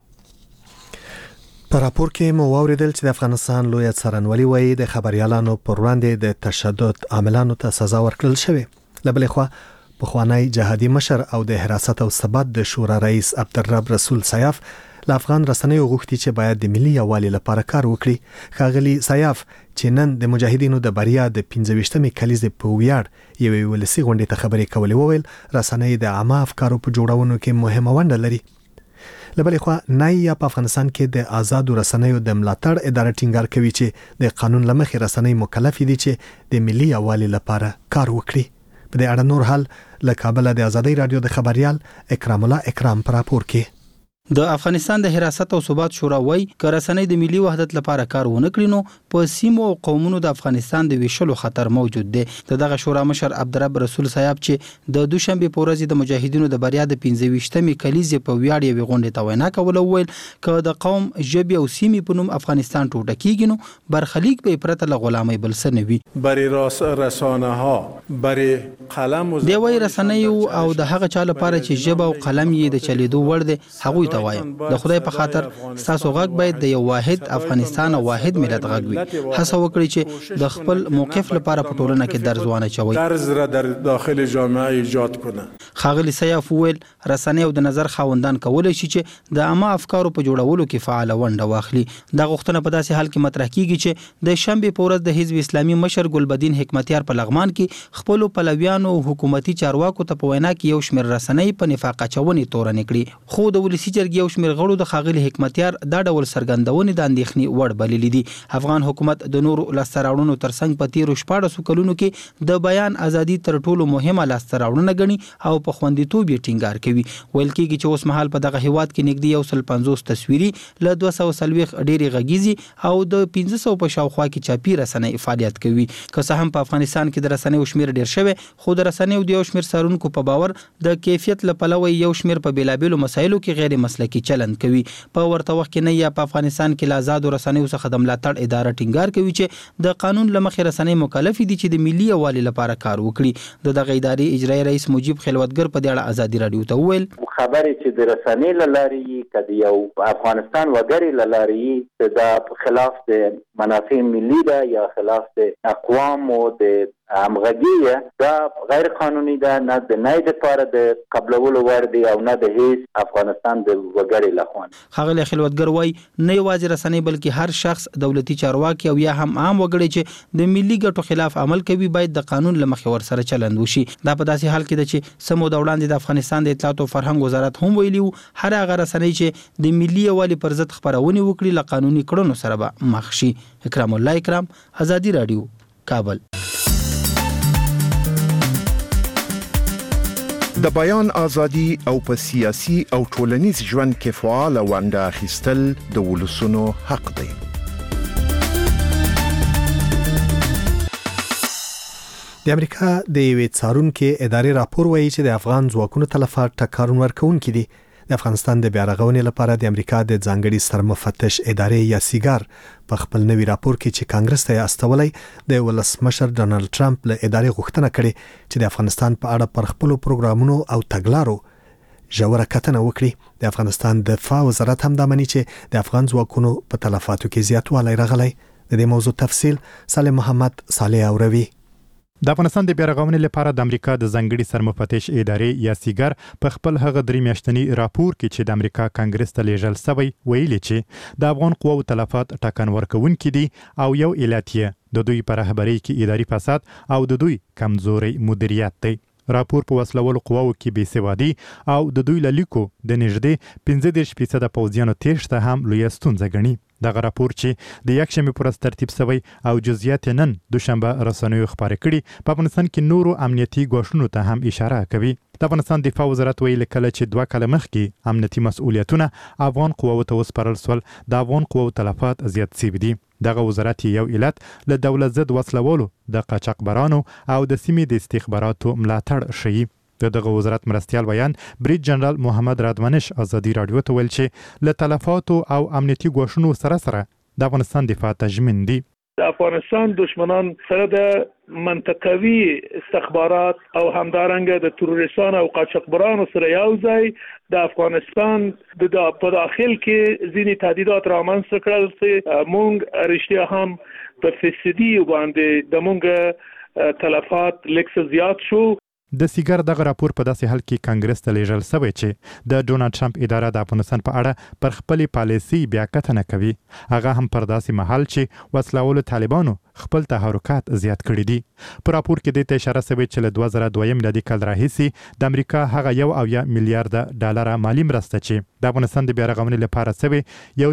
په راپور کې مو واوریدل چې د افغانستان لوی څارنوالي وایي د خبريالانو پر وړاندې د تشدد عاملانو ته سزا ورکړل شوې. له بلې خوا پخوانی جهادي مشر او د حراست او ثبات د شورا رئیس عبدالرب رسول سیاف له افغان رسنیو غوښتي چې باید د ملي یووالي لپاره کار وکړي. ښاغلي سیاف چې نن د مجاهدینو د بریا د 15مې کلیزې په ویاړ یوې ولسي غونډې ته خبرې کولې، وویل رسنۍ د عامه افکارو په جوړولو کې مهمه ونډه لري. لبلې خوا نایا په افغانستان کې د آزادو رسنیو د ملاتړ اداره ټینګار کوي چې د قانون لمخې رسنۍ مکلف دي چې د ملي یووالي لپاره کار وکړي. په دې اړه نور حال له کابل د آزادۍ رادیو د خبريال اکرام الله اکرام پر راپور کې. د افغانستان د حراست او ثبات شورا وایي که رسنۍ د ملي وحدت لپاره کار ونه کړي نو په سیمو او قومونو د افغانستان د ویشلو خطر موجود دی. دغه شورا مشر عبدالرب رسول صاحب چې د دوشنبه په ورځ د مجاهدینو د بریا د 15مې کلیزې په ویاړ یوې غونډې ته وینا کوله وویل که د قوم ژبې او سیمې په نوم افغانستان ټوټه کیږي نو برخلیک به پرته له غلامۍ بل څه نه وي. برای رسانه ها برای قلم دی وایي رسنۍ او د هغه چا لپاره چې ژبه او قلم یې د چلیدو وړ دی هغوی ته وایم د خدای په خاطر ستاسو غږ باید د یو واحد افغانستان او واحد ملت غږ وي. هڅه وکړئ چې د خپل موقف لپاره په ټولنه کې درز وانه چوي. درز را در داخل جامعه ایجاد کنه. ښاغلي سیاف وویل رسنۍ او د نظر خاوندان کولی شي چې د عامه افکارو په جوړولو کې فعاله ونډه واخلي. دا غوښتنه په داسې حال کې مطرح کیږي چې د شنبې په ورځ د حزب اسلامي مشر ګلبدین حکمتیار په لغمان کې خپل پلویانو حکومتي چارواکو ته په وینا کې یو شمېر رسنۍ په نفاق اچونې تورنې کړي. خو د ولسی جرګې یو شمېر غړو د ښاغلي حکمتیار دا ډول څرګندونې د اندېښنې وړ بللې دي. افغان حکومت د نورو لاسته راوړنو ترڅنګ په تیرو 14 کلونو کې د بیان ازادي تر ټولو مهمه لاسته راوړنه ګڼي او په خوندیتوب یې ټینګار کوي. ویل کېږي چې اوس مهال په دغه هیواد کې نږدې 150 تصویري له 240 ډېرې غږیزي او د 1500 په شاوخوا کې چاپي رسنۍ فعالیت کوي. که څه هم په افغانستان کې د رسنیو شمېر ډېر شوی خو د رسنیو د یو شمېر څارونکو په باور د کیفیت له پلوه یو شمېر په بیلابېلو مسایلو کې غیر مسلکي چلند کوي. په ورته وخت کې نه یا په افغانستان کې له آزادو رسنیو څخه د ملاتړ اداره ټینګار کوي چې د قانون له مخې رسنۍ مکلف دي چې د ملي یووالي لپاره کار وکړي. دغه ادارې اجرایي رئیس مجیب خلوتګر په دې اړه ازادي رادیو ته وویل خبرې چې د رسنۍ له لارې کدی یو افغانستان وګړي له لارې د خلاف د منافع ملي ده یا خلاف د اقوام او د همغږي دا غیر قانوني ده، نه د نه د لپاره د قبلولو وړ دی او نه د هیڅ افغانستان د وګړي لخوا. ښاغلی خلوتګر وایي نه یوازې رسنۍ بلکې هر شخص دولتي چارواکي او یا هم عام وګړي چې د ملي ګټو خلاف عمل کوي باید د قانون له مخې ورسره چلند وشي. دا په داسې حال کې ده چې سمو د وړاندې د افغانستان د اطلاعات او فرهنګ وزارت هم ویلي وو هر هغه رسنۍ چې د ملي یووالي پر ضد خپرونې وکړي له قانوني کړنو سره به مخ شي. اکرام الله اکرام، ازادي رادیو، کابل. د بیان ازادي او په سیاسي او ټولنیز ژوند کې فعال ونډه اخیستل د ولسونو حق دی. د امریکا د یوې څارونکو ادارې راپور وایي چې د افغان ځواکونو تلفات ټکرون ورکوونکي دي. د افغانستان د بیارغونې لپاره د امریکا د ځانګړي سرمفتش ادارې یا سیګار په خپل نوي راپور کې چې کانګرس ته استولې د ولسمشر ډونالد ټرمپ له ادارې غوښتنه کړې چې د افغانستان په اړه پر خپل پروګرامونو او تګلارو ژوره کتنه وکړي. د افغانستان د دفاع وزارت هم دا مني چې د افغان ځواکونو په تلفاتو کې زیاتوالی راغلی. د دې موضوع تفصیل سالم محمد صالح اوروي. د افغانستان د بیارغونې لپاره د امریکا د ځانګړي سرمفتش ادارې یا سیګار په خپل هغه 3 میاشتني راپور کې چې د امریکا کانګرس ته لیږل شوی ویلي چې د افغان قواو تلفات ټاکن ورکوونکي دي او یو علت یې د دوی په رهبرۍ کې اداري فساد او د دوی کمزوري مدیریت دی. راپور په وسلوالو قواو کې بې سوادي او د دوی له لیکو د نږدې 15% پوځیانو تېښته هم لویه ستونزه ګڼي. دغه راپور چې د یکشنبې پر ورځ ترتیب شوی او جزئیات نن دوشنبه رسنیو خپاره کړي په افغانستان کې نورو امنیتي ګواښونو ته هم اشاره کوي. د افغانستان دفاع وزارت ویلي کله چې 2 کاله مخکې امنیتي مسؤلیتونه افغان قواو ته وسپارل شول د افغان قواو تلفات زیات شوي دي. دغه وزارت یو علت له دولت ضد وسلوالو د قاچاقبرانو او د سیمې د استخباراتو ملاتړ شي. دغه وزارت مرستیال بیان بریټ جنرال محمد رادمنش ازادي رادیو ته ویل چې له تلفاتو او امنیتي ګواښونو سره د افغانستان دفاع تضمین دي. د افغانستان دشمنان سره د منطقوي استخبارات او همدارنګه د تروریستانو او قاچاقبرانو سره یو ځای د افغانستان په داخل کې ځینې تهدیدات رامنځته کړل چې مونږ رښتیا هم په فیصدي باندې د مونږ تلفات لکه زیات شو. د سیګار دغه راپور په داسې حال کې کانګرس ته لیږل شوی چې د ډونالد ټرمپ اداره د افغانستان په اړه پر خپلې پالیسي بیا کتنه کوي. هغه هم پر داسې مهال چې وسلوالو طالبانو خپل تحرکات زیات کړي دي. په راپور کې د اشاره شوی چې له 2002 میلادي کال راهیسې د امریکا هغه 1 میلیارډ ډالر مالی مرسته چې د افغانستان د بیارغونې لپاره شوی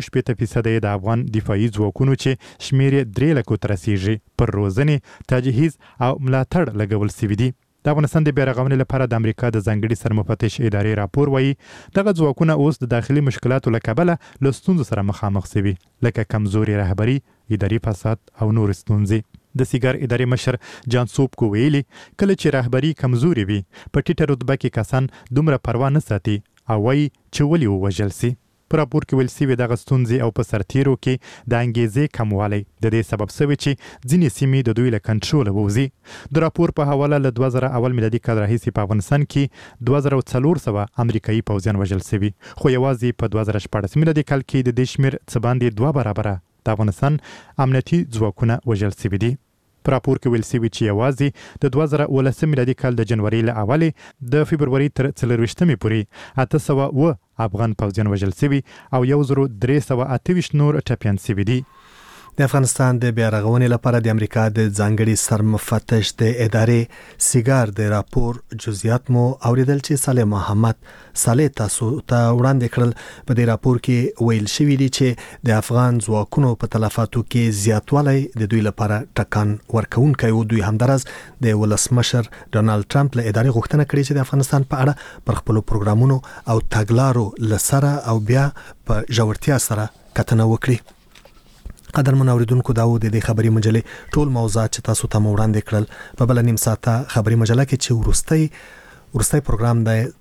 1% د افغان دفاعي ځواکونو چې شمیر 3 لک ته رسیږي پر روزنې، تجهیز او ملاتړ لګول شوی دي. د افغانستان د بیارغونې لپاره د امریکا د ځانګړي سرمفتش ادارې راپور وایي دغه ځواکونه اوس د داخلي مشکلاتو له کبله له ستونزو سره مخامخ شوي لکه کمزوري رهبري، اداري فساد او نور ستونزې. د سیګار ادارې مشر جان سوبکو ویلي کله چې رهبري کمزوري وي په ټیټه رتبه کې کسان دومره پروا نه ساتي او وایي چې ولې ووژل سي. په راپور کې ویل سوي دغه ستونزې او په سرتیرو کې د انګیزې کموالی د دې سبب سوي چې ځینې سیمې د دوی له کنټروله ووځي. د راپور په حواله له 2001 میلادي کال راهیسې په افغانستان کې 2400 امریکایي پوځیان وژل سوي، خو یوازې په 2014 میلادي کال کې د دې شمېر څه باندې 2 برابره د افغانستان امنیتي ځواکونه وژل سوي دي. په راپور کې ویل سوي چې یوازې د 2019 میلادي کال د جنوري له اولې د فبروري تر 24مې پورې 800 افغان پوځیان وژل سوي او 1328 نور ټپیان سوي دي. د افغانستان د بیارغونې لپاره د امریکا د ځانګړي سرمفتش د ادارې سیګار د راپور جزئیات مو اوریدل چې صالح محمد صالح تاسو ته وړاندې کړل. په دې راپور کې ویل شوی دی چې د افغان ځواکونو په تلفاتو کې زیاتوالی د دوی لپاره ټکان ورکوونکی و. دوی همدارس د ولسمشر ډونالد ټرمپ له ادارې غوښتنه کړې چې د افغانستان په اړه پر خپل پروګرامونو او تګلارو لسره او بیا په ژورتیا سره کتنه وکړي. قدرمن اوریدونکو دا و د دې خبري مجلې ټول موضوعات چې تاسو ته وړاندې کړل په بل نیم ساعته خبري مجله کې چې ورستۍ پروګرام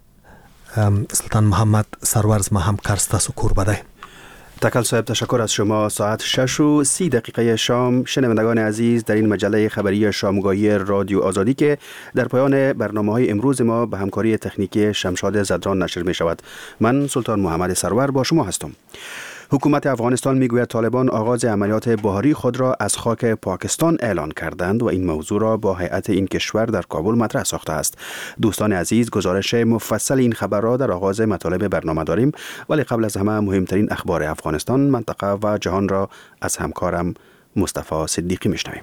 د سلطان محمد سرورز ما همکار تاسو قربا ده. تکل صاحب تشکر از شما. ساعت 6:30 شام شنوندگان عزیز در این مجله خبری شامگاهی رادیو آزادی که در پایان برنامه‌های امروز ما به همکاری تکنیکی شمشاد زدران نشر می شود. من سلطان محمد سرور با شما هستم. حکومت افغانستان میگوید طالبان آغاز عملیات بهاری خود را از خاک پاکستان اعلان کردند و این موضوع را با هیئت این کشور در کابل مطرح ساخته است. دوستان عزیز، گزارش مفصل این خبر را در آغاز مطالب برنامه داریم، ولی قبل از همه مهمترین اخبار افغانستان، منطقه و جهان را از همکارم مصطفی صدیقی میشنویم.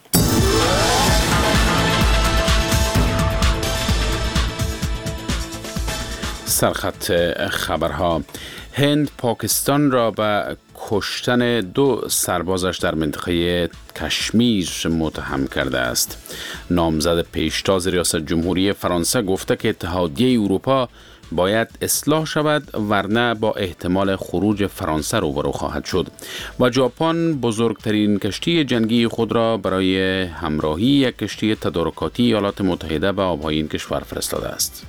سرخط خبرها: هند پاکستان را به کشتن 2 سربازش در منطقه کشمیر متهم کرده است. نامزد پیشتاز ریاست جمهوری فرانسه گفته که اتحادیه اروپا باید اصلاح شود ورنه با احتمال خروج فرانسه روبرو خواهد شد. و ژاپن بزرگترین کشتی جنگی خود را برای همراهی یک کشتی تدارکاتی ایالات متحده به آبهای این کشور فرستاده است.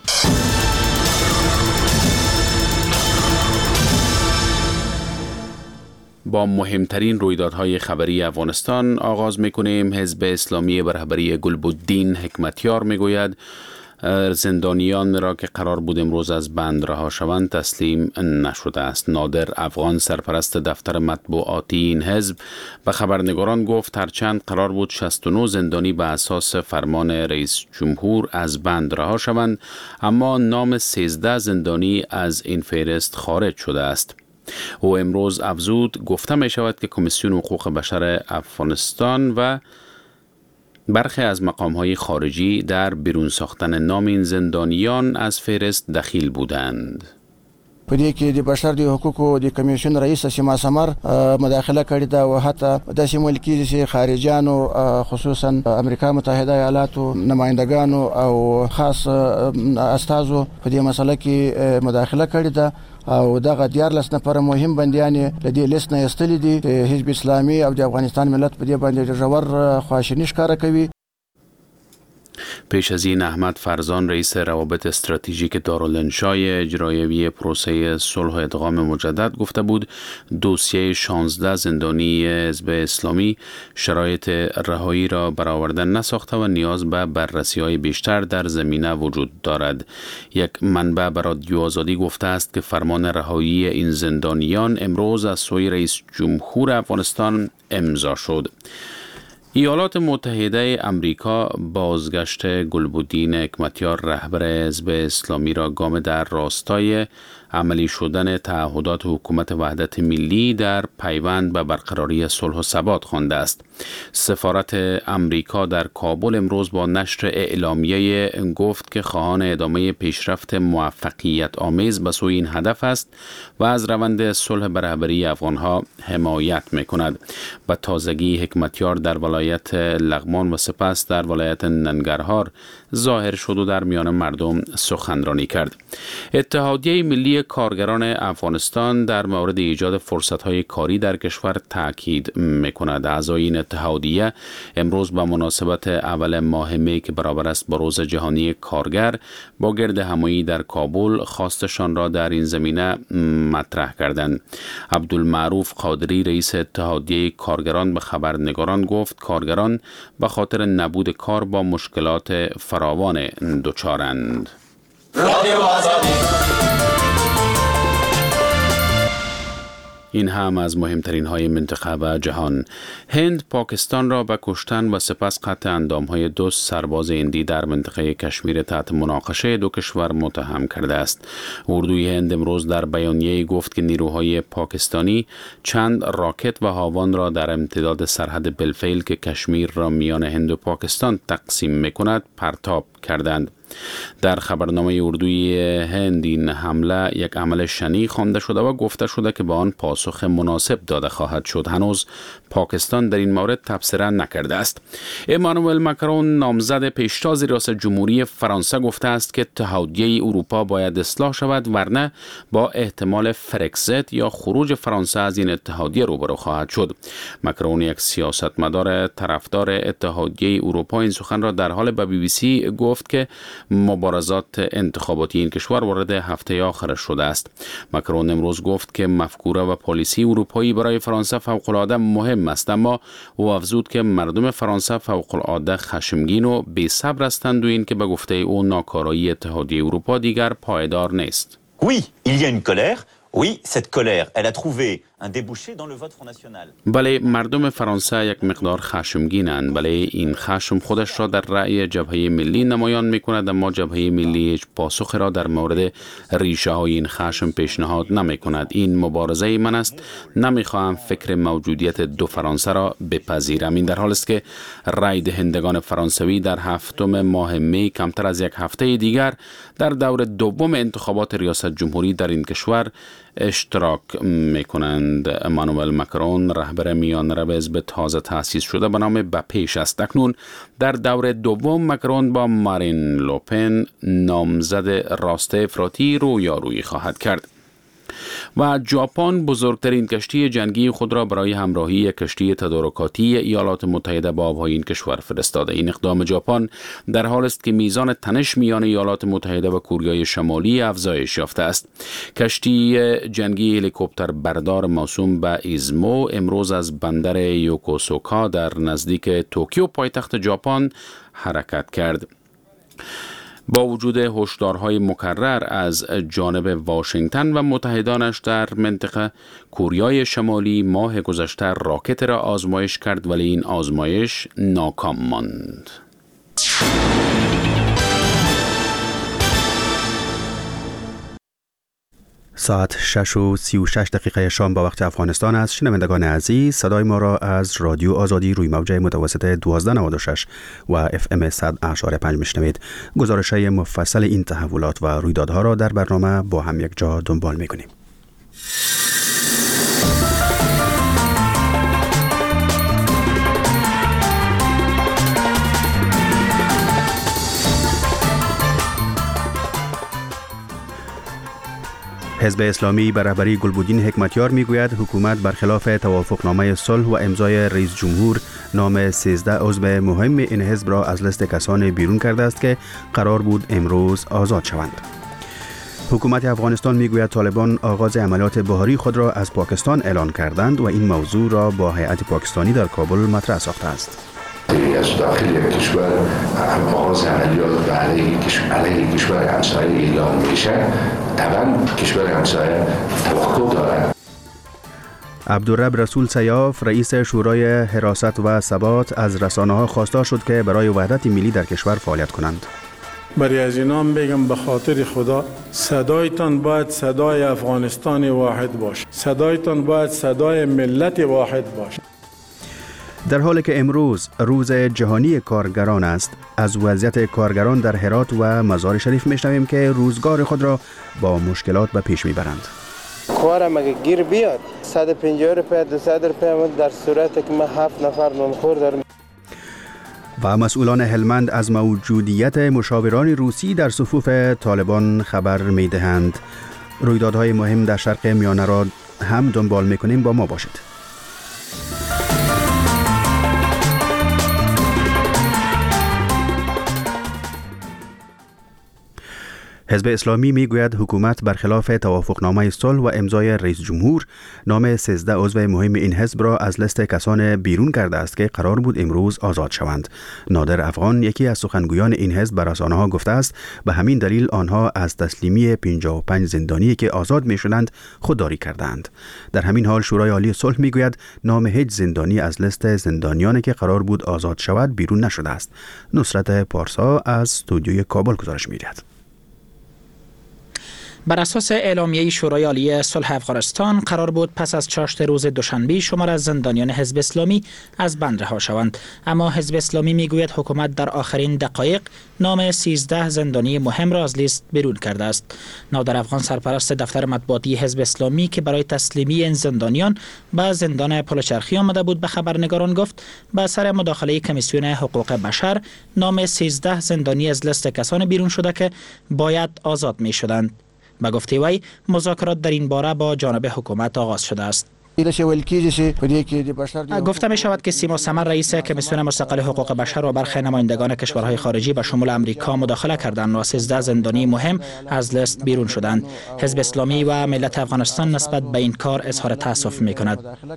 با مهمترین رویدادهای خبری افغانستان آغاز می‌کنیم. حزب اسلامی به رهبری گلبدین حکمتیار میگوید زندانیان را که قرار بود امروز از بند رها شوند تسلیم نشده است. نادر افغان سرپرست دفتر مطبوعاتی این حزب به خبرنگاران گفت هرچند قرار بود 69 زندانی به اساس فرمان رئیس جمهور از بند رها شوند، اما نام 13 زندانی از این فهرست خارج شده است. او امروز افزود گفته می شود که کمیسیون حقوق بشر افغانستان و برخی از مقام‌های خارجی در بیرون ساختن نام این زندانیان از فهرست دخیل بودند. په دې کې د بشر د حقوقو د کمیشن رئیس سیما سمر مداخله کړې ده او حتی د سیمه کې چې خارجيانو خصوصا امریکا متحده ایالاتو نمائندگانو او خاص استازو په دې مسله کې مداخله کړې ده او دغه 14 نفر مهم بندیان له دې لیست نه استلې دي. حزب اسلامي او د افغانستان ملت په دې باندې ژور خواشینی ښکاره کوي. پیش از این احمد فرزان رئیس روابط استراتژیک دارالانشای اجرایی پروسه صلح و ادغام مجدد گفته بود دوسیه 16 زندانی حزب اسلامی شرایط رهایی را برآورده نساخته و نیاز به بررسی‌های بیشتر در زمینه وجود دارد. یک منبع به رادیو آزادی گفته است که فرمان رهایی این زندانیان امروز از سوی رئیس جمهور افغانستان امضا شد. ایالات متحده امریکا بازگشت گلبدین حکمتیار رهبر حزب اسلامی را گام در راستای عملی شدن تعهدات حکومت وحدت ملی در پیوند به برقراری صلح و ثبات خوانده است. سفارت امریکا در کابل امروز با نشر اعلامیه گفت که خواهان ادامه پیشرفت موفقیت آمیز به سوی این هدف است و از روند صلح به رهبری افغانها حمایت می‌کند. به تازگی حکمتیار در ولایت لغمان و سپس در ولایت ننگرهار ظاهر شد و در میان مردم سخنرانی کرد. اتحادیه ملی کارگران افغانستان در مورد ایجاد فرصت‌های کاری در کشور تاکید می‌کند. اعضای این اتحادیه امروز به مناسبت اول ماه می که برابر است با روز جهانی کارگر با گرد همایی در کابل خواستشان را در این زمینه مطرح کردند. عبدالمعروف قادری رئیس اتحادیه کارگران به خبرنگاران گفت کارگران به خاطر نبود کار با مشکلات فراوان دچارند. این هم از مهمترین های منطقه و جهان. هند پاکستان را به کشتن و سپس قطع اندامهای 2 سرباز هندی در منطقه کشمیر تحت مناقشه دو کشور متهم کرده است. اردوی هند امروز در بیانیه‌ای گفت که نیروهای پاکستانی چند راکت و هاوان را در امتداد سرحد بالفعل که کشمیر را میان هند و پاکستان تقسیم می‌کند پرتاب کردند. در خبرنامه اردوی هند این حمله یک عمل شنیع خوانده شده و گفته شده که به آن پاسخ مناسب داده خواهد شد. هنوز پاکستان در این مورد تبصره نکرده است. امانوئل ماکرون نامزد پیشتاز ریاست جمهوری فرانسه گفته است که اتحادیه اروپا باید اصلاح شود ورنه با احتمال فرکزت یا خروج فرانسه از این اتحادیه روبرو خواهد شد. ماکرون یک سیاستمدار طرفدار اتحادیه اروپا این سخن را در حال به BBC گفت که مبارزات انتخاباتی این کشور وارد هفته آخر شده است. ماکرون امروز گفت که مفکوره و پالیسی اروپایی برای فرانسه فوق‌العاده مهم است، اما او افزود که مردم فرانسه فوق‌العاده خشمگین و بی‌صبر هستند و این که به گفته او ناکارایی اتحادیه اروپا دیگر پایدار نیست. Oui, il y a une colère. Oui, cette colère, elle a trouvé un débouché dans le vote Front National. بله، مردم فرانسه یک مقدار خشمگینند. بله، این خشم خودش را در رأی جبهه ملی نمایان می‌کند، اما جبهه ملی هیچ پاسخی را در مورد ریشه‌های این خشم پیشنهاد نمی‌کند. این مبارزه من است. نمی‌خواهم فکر موجودیت دو فرانسه را بپذیرم. این در حالی است که رأی دهندگان فرانسوی در هفتم ماه می کمتر از یک هفته دیگر در دور دوم انتخابات ریاست جمهوری در این کشور اشتراک میکنند. امانوئل ماکرون رهبر میان رو حزب تازه تأسیس شده به نام بپیش است. اکنون در دور دوم ماکرون با مارین لوپن نامزد راست افراطی رویارویی خواهد کرد. و ژاپن بزرگترین کشتی جنگی خود را برای همراهی کشتی تدارکاتی ایالات متحده با آبهای این کشور فرستاده. این اقدام ژاپن در حال است که میزان تنش میان ایالات متحده و کوریای شمالی افزایش یافته است. کشتی جنگی هلیکوپتر بردار موسوم به ایزمو امروز از بندر یوکوسوکا در نزدیک توکیو پایتخت ژاپن حرکت کرد. با وجود هشدارهای مکرر از جانب واشنگتن و متحدانش در منطقه، کوریای شمالی ماه گذشته راکت را آزمایش کرد ولی این آزمایش ناکام ماند. ساعت 6:36 شام با وقت افغانستان است. شنوندگان عزیز، صدای ما را از رادیو آزادی روی موج متوسط 1296 و FM 100.5 میشنوید. گزارش‌های مفصل این تحولات و رویدادها را در برنامه با هم یک جا دنبال می‌کنیم. حزب اسلامی به رهبری گلبدین حکمتیار میگوید حکومت برخلاف توافقنامه صلح و امضای رئیس جمهور نام 13 عضو مهم این حزب را از لیست کسان بیرون کرده است که قرار بود امروز آزاد شوند. حکومت افغانستان میگوید طالبان آغاز عملیات بهاری خود را از پاکستان اعلان کردند و این موضوع را با هیئت پاکستانی در کابل مطرح ساخته است. از داخل یک کشور آغاز عملیات علیه کشور همسایه اعلام میشه، طبعا کشور همسایه توقع دارد. عبدالرب رسول سیاف رئیس شورای حراست و ثبات از رسانه‌ها خواستار شد که برای وحدت ملی در کشور فعالیت کنند. برای از اینام بگم به خاطر خدا صدایتان باید صدای افغانستان واحد باشه، صدایتان باید صدای ملت واحد باشه. در حالی که امروز روز جهانی کارگران است، از وضعیت کارگران در هرات و مزار شریف میشنویم که روزگار خود را با مشکلات به پیش میبرند. کارم اگه گیر بیاد 150 روپیه 200 روپیه در صورتی که من 7 نفر نونخور دارم. و مسئولان هلمند از موجودیت مشاوران روسی در صفوف طالبان خبر میدهند. رویدادهای مهم در شرق میانه را هم دنبال میکنیم، با ما باشید. حزب اسلامی میگوید حکومت برخلاف توافقنامه صلح و امضای رئیس جمهور نام 13 عضو مهم این حزب را از لیست کسان بیرون کرده است که قرار بود امروز آزاد شوند. نادر افغان، یکی از سخنگویان این حزب، به رسانه‌ها گفته است به همین دلیل آنها از تسلیمی 55 زندانی که آزاد میشدند خودداری کردند. در همین حال شورای عالی صلح میگوید نام هیچ زندانی از لیست زندانیانی که قرار بود آزاد شود بیرون نشده است. نصرت پارسا از استودیوی کابل گزارش می‌دهد. بر اساس اعلامیه شورای عالی صلح افغانستان قرار بود پس از چاشت روز دوشنبه شمار از زندانیان حزب اسلامی از بند رها شوند، اما حزب اسلامی میگوید حکومت در آخرین دقایق نام 13 زندانی مهم را از لیست بیرون کرده است. نادر افغان، سرپرست دفتر مطبوعاتی حزب اسلامی که برای تسلیمی این زندانیان به زندان پلچرخی آمده بود، به خبرنگاران گفت به اثر مداخله کمیسیون حقوق بشر نام 13 زندانی از لیست کسان بیرون شده که باید آزاد می شدند. به گفته وی مذاکرات در این باره با جانب حکومت آغاز شده است. گفته می شود که سیما سمر، رئیس کمیسیون مستقل حقوق بشر و برخی نمایندگان کشورهای خارجی به شمول امریکا مداخله کردند و 13 زندانی مهم از لیست بیرون شدند. حزب اسلامی و ملت افغانستان نسبت به این کار اظهار تأسف می کند.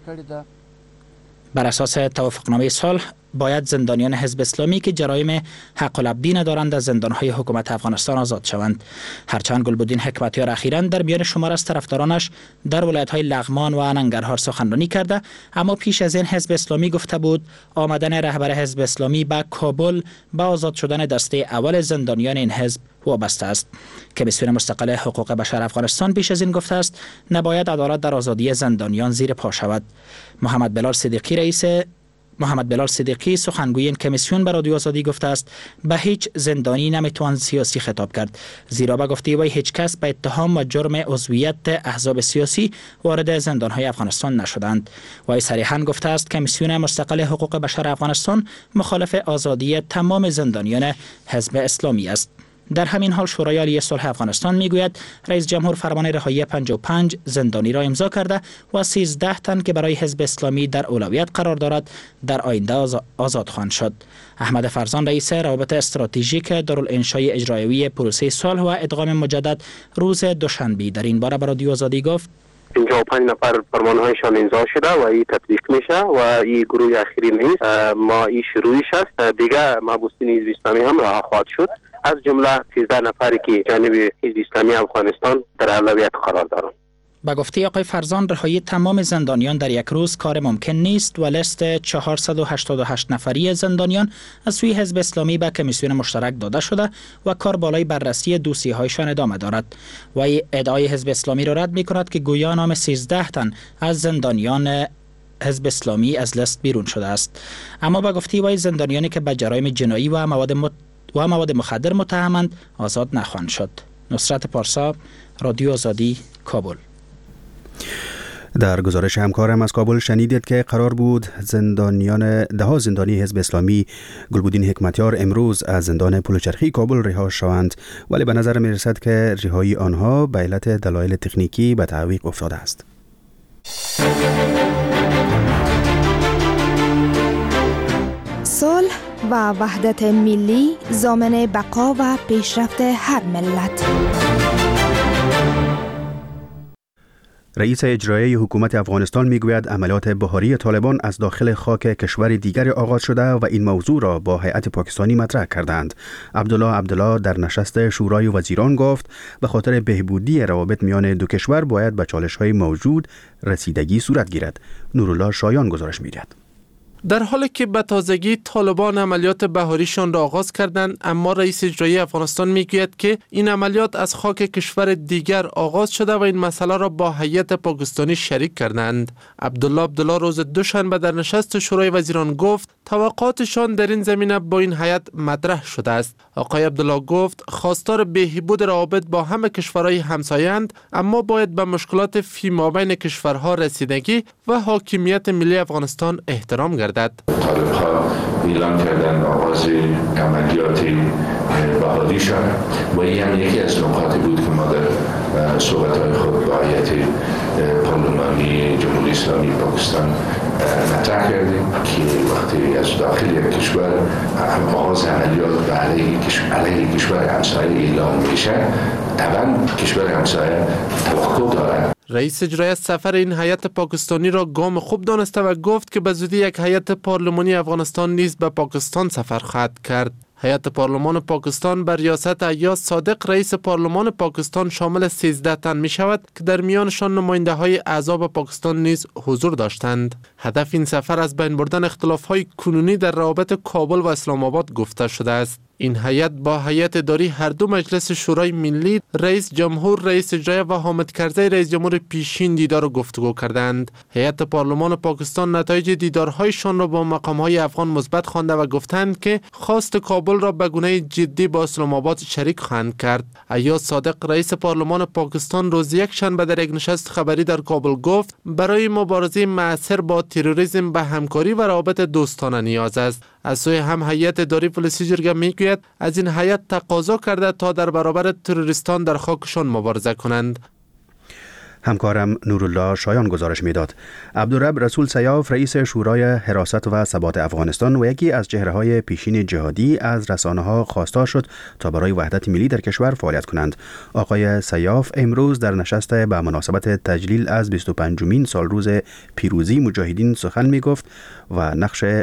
بر اساس توافقنامه صلح باید زندانیان حزب اسلامی که جرایم حق الابدی ندارند از زندانهای حکومت افغانستان آزاد شوند. هرچند گلبدین حکمتیار اخیراً در میان شمار از طرفدارانش در ولایت‌های لغمان و ننگرهار سخنرانی کرده، اما پیش از این حزب اسلامی گفته بود آمدن رهبر حزب اسلامی به کابل به آزاد شدن دسته اول زندانیان این حزب وابسته است. کمیسیون مستقل حقوق بشر افغانستان پیش از این گفته است نباید عدالت در آزادی زندانیان زیر پا شود. محمد بلال صدیقی سخنگوی این کمیسیون به رادیو آزادی گفته است به هیچ زندانی نمیتوان سیاسی خطاب کرد، زیرا به گفته وی هیچ کس به اتهام و جرم عضویت احزاب سیاسی وارد زندانهای افغانستان نشدند. وی صریحا گفته است کمیسیون مستقل حقوق بشر افغانستان مخالف آزادی تمام زندانیان حزب اسلامی است. در همین حال شورای عالی صلح افغانستان میگوید رئیس جمهور فرمان رهایی 55 زندانی را امضا کرده و 13 تن که برای حزب اسلامی در اولویت قرار دارد در آینده آزاد خواهند شد. احمد فرزان، رئیس روابط استراتژیک دارالانشای اجرایی پروسه صلح و ادغام مجدد روز دوشنبه در این باره به رادیو آزادی گفت 55 نفر فرمانهایشان امضا شده و این تطبیق میشه و این گروه اخیری نیست. ما این شروعش است، دیگه محبوسین حزب اسلامی هم رها خواهد شد، از جمله 13 نفری که جانب حزب اسلامی افغانستان در اولویت قرار دارند. با گفته آقای فرزان رهایی تمام زندانیان در یک روز کار ممکن نیست و لیست 488 نفری زندانیان از سوی حزب اسلامی به کمیسیون مشترک داده شده و کار بالای بررسی دوسیه‌هایشان ادامه دارد. و ادعای حزب اسلامی را رد می‌کند که گویا نام 13 تن از زندانیان حزب اسلامی از لیست بیرون شده است. اما با گفته وی زندانیانی که به جرایم جنایی و مواد مخدر متهمند آزاد نخواهند شد. نصرت پارسا، رادیو آزادی، کابل. در گزارش همکارم از کابل شنیدید که قرار بود ده زندانی حزب اسلامی گلبدین حکمتیار امروز از زندان پلچرخی کابل رها شوند، ولی به نظر می رسد که رهایی آنها به علت دلایل تکنیکی به تعویق افتاده است. صلح و وحدت ملی ضامن بقا و پیشرفت هر ملت. رئیس اجرایی حکومت افغانستان میگوید عملیات بهاری طالبان از داخل خاک کشور دیگر آغاز شده و این موضوع را با هیئت پاکستانی مطرح کردند. عبدالله در نشست شورای وزیران گفت به خاطر بهبودی روابط میان دو کشور باید به چالش‌های موجود رسیدگی صورت گیرد. نورالله شایان گزارش می‌دهد. در حالی که به تازگی طالبان عملیات بهاریشان را آغاز کردند، اما رئیس اجرایی افغانستان میگوید که این عملیات از خاک کشور دیگر آغاز شده و این مسئله را با هیئت پاکستانی شریک کردند. عبدالله روز دوشنبه در نشست شورای وزیران گفت توقعاتشان در این زمینه با این هیئت مطرح شده است. آقای عبدالله گفت خواستار بهبود روابط با همه کشورهای همسایه‌اند، اما باید به مشکلات فیمابین کشورها رسیدگی و حاکمیت ملی افغانستان احترام گردد. طالب‌ها اعلام کردن آغاز عملیات بهادیشان و این هم یکی از نکاتی بود که ما در صحبت‌های خود با هیئت پارلمانی جمهوری اسلامی پاکستان مطرح کردیم که وقتی از داخل یک کشور آغاز عملیات علیه کشور همسایه اعلام میشه، طبعا کشور همسایه توقع دارد. رئیس اجرایی از سفر این هیئت پاکستانی را گام خوب دانسته و گفت که به زودی یک هیئت پارلمانی افغانستان نیز به پاکستان سفر خواهد کرد. هیئت پارلمان پاکستان بر ریاست ایاز صادق رئیس پارلمان پاکستان شامل 13 تن می شود که در میانشان نماینده های احزاب پاکستان نیز حضور داشتند. هدف این سفر از بین بردن اختلاف های کنونی در روابط کابل و اسلام آباد گفته شده است. این هیئت با هیئت اداری هر دو مجلس شورای ملی، رئیس جمهور، رئیس اجرایی و حامد کرزی رئیس جمهور پیشین دیدار و گفتگو کردند. هیئت پارلمان پاکستان نتایج دیدارهایشان را با مقام‌های افغان مثبت خوانده و گفتند که خواست کابل را به گونه جدی با اسلام آباد شریک خواهند کرد. ایاز صادق رئیس پارلمان پاکستان روز یکشنبه در یک نشست خبری در کابل گفت برای مبارزه مؤثر با تروریسم به همکاری و روابط دوستانه نیاز است. از سوی هم هیئت اداری پلیسی جرگه میگوید از این هیئت تقاضا کرده تا در برابر تروریستان در خاکشان مبارزه کنند. همکارم نورالله شایان گزارش میداد. عبدالرب رسول سیاف رئیس شورای حراست و ثبات افغانستان و یکی از چهره‌های پیشین جهادی از رسانه‌ها خواستار شد تا برای وحدت ملی در کشور فعالیت کنند. آقای سیاف امروز در نشست به مناسبت تجلیل از 25مین سالروز پیروزی مجاهدین سخن میگفت و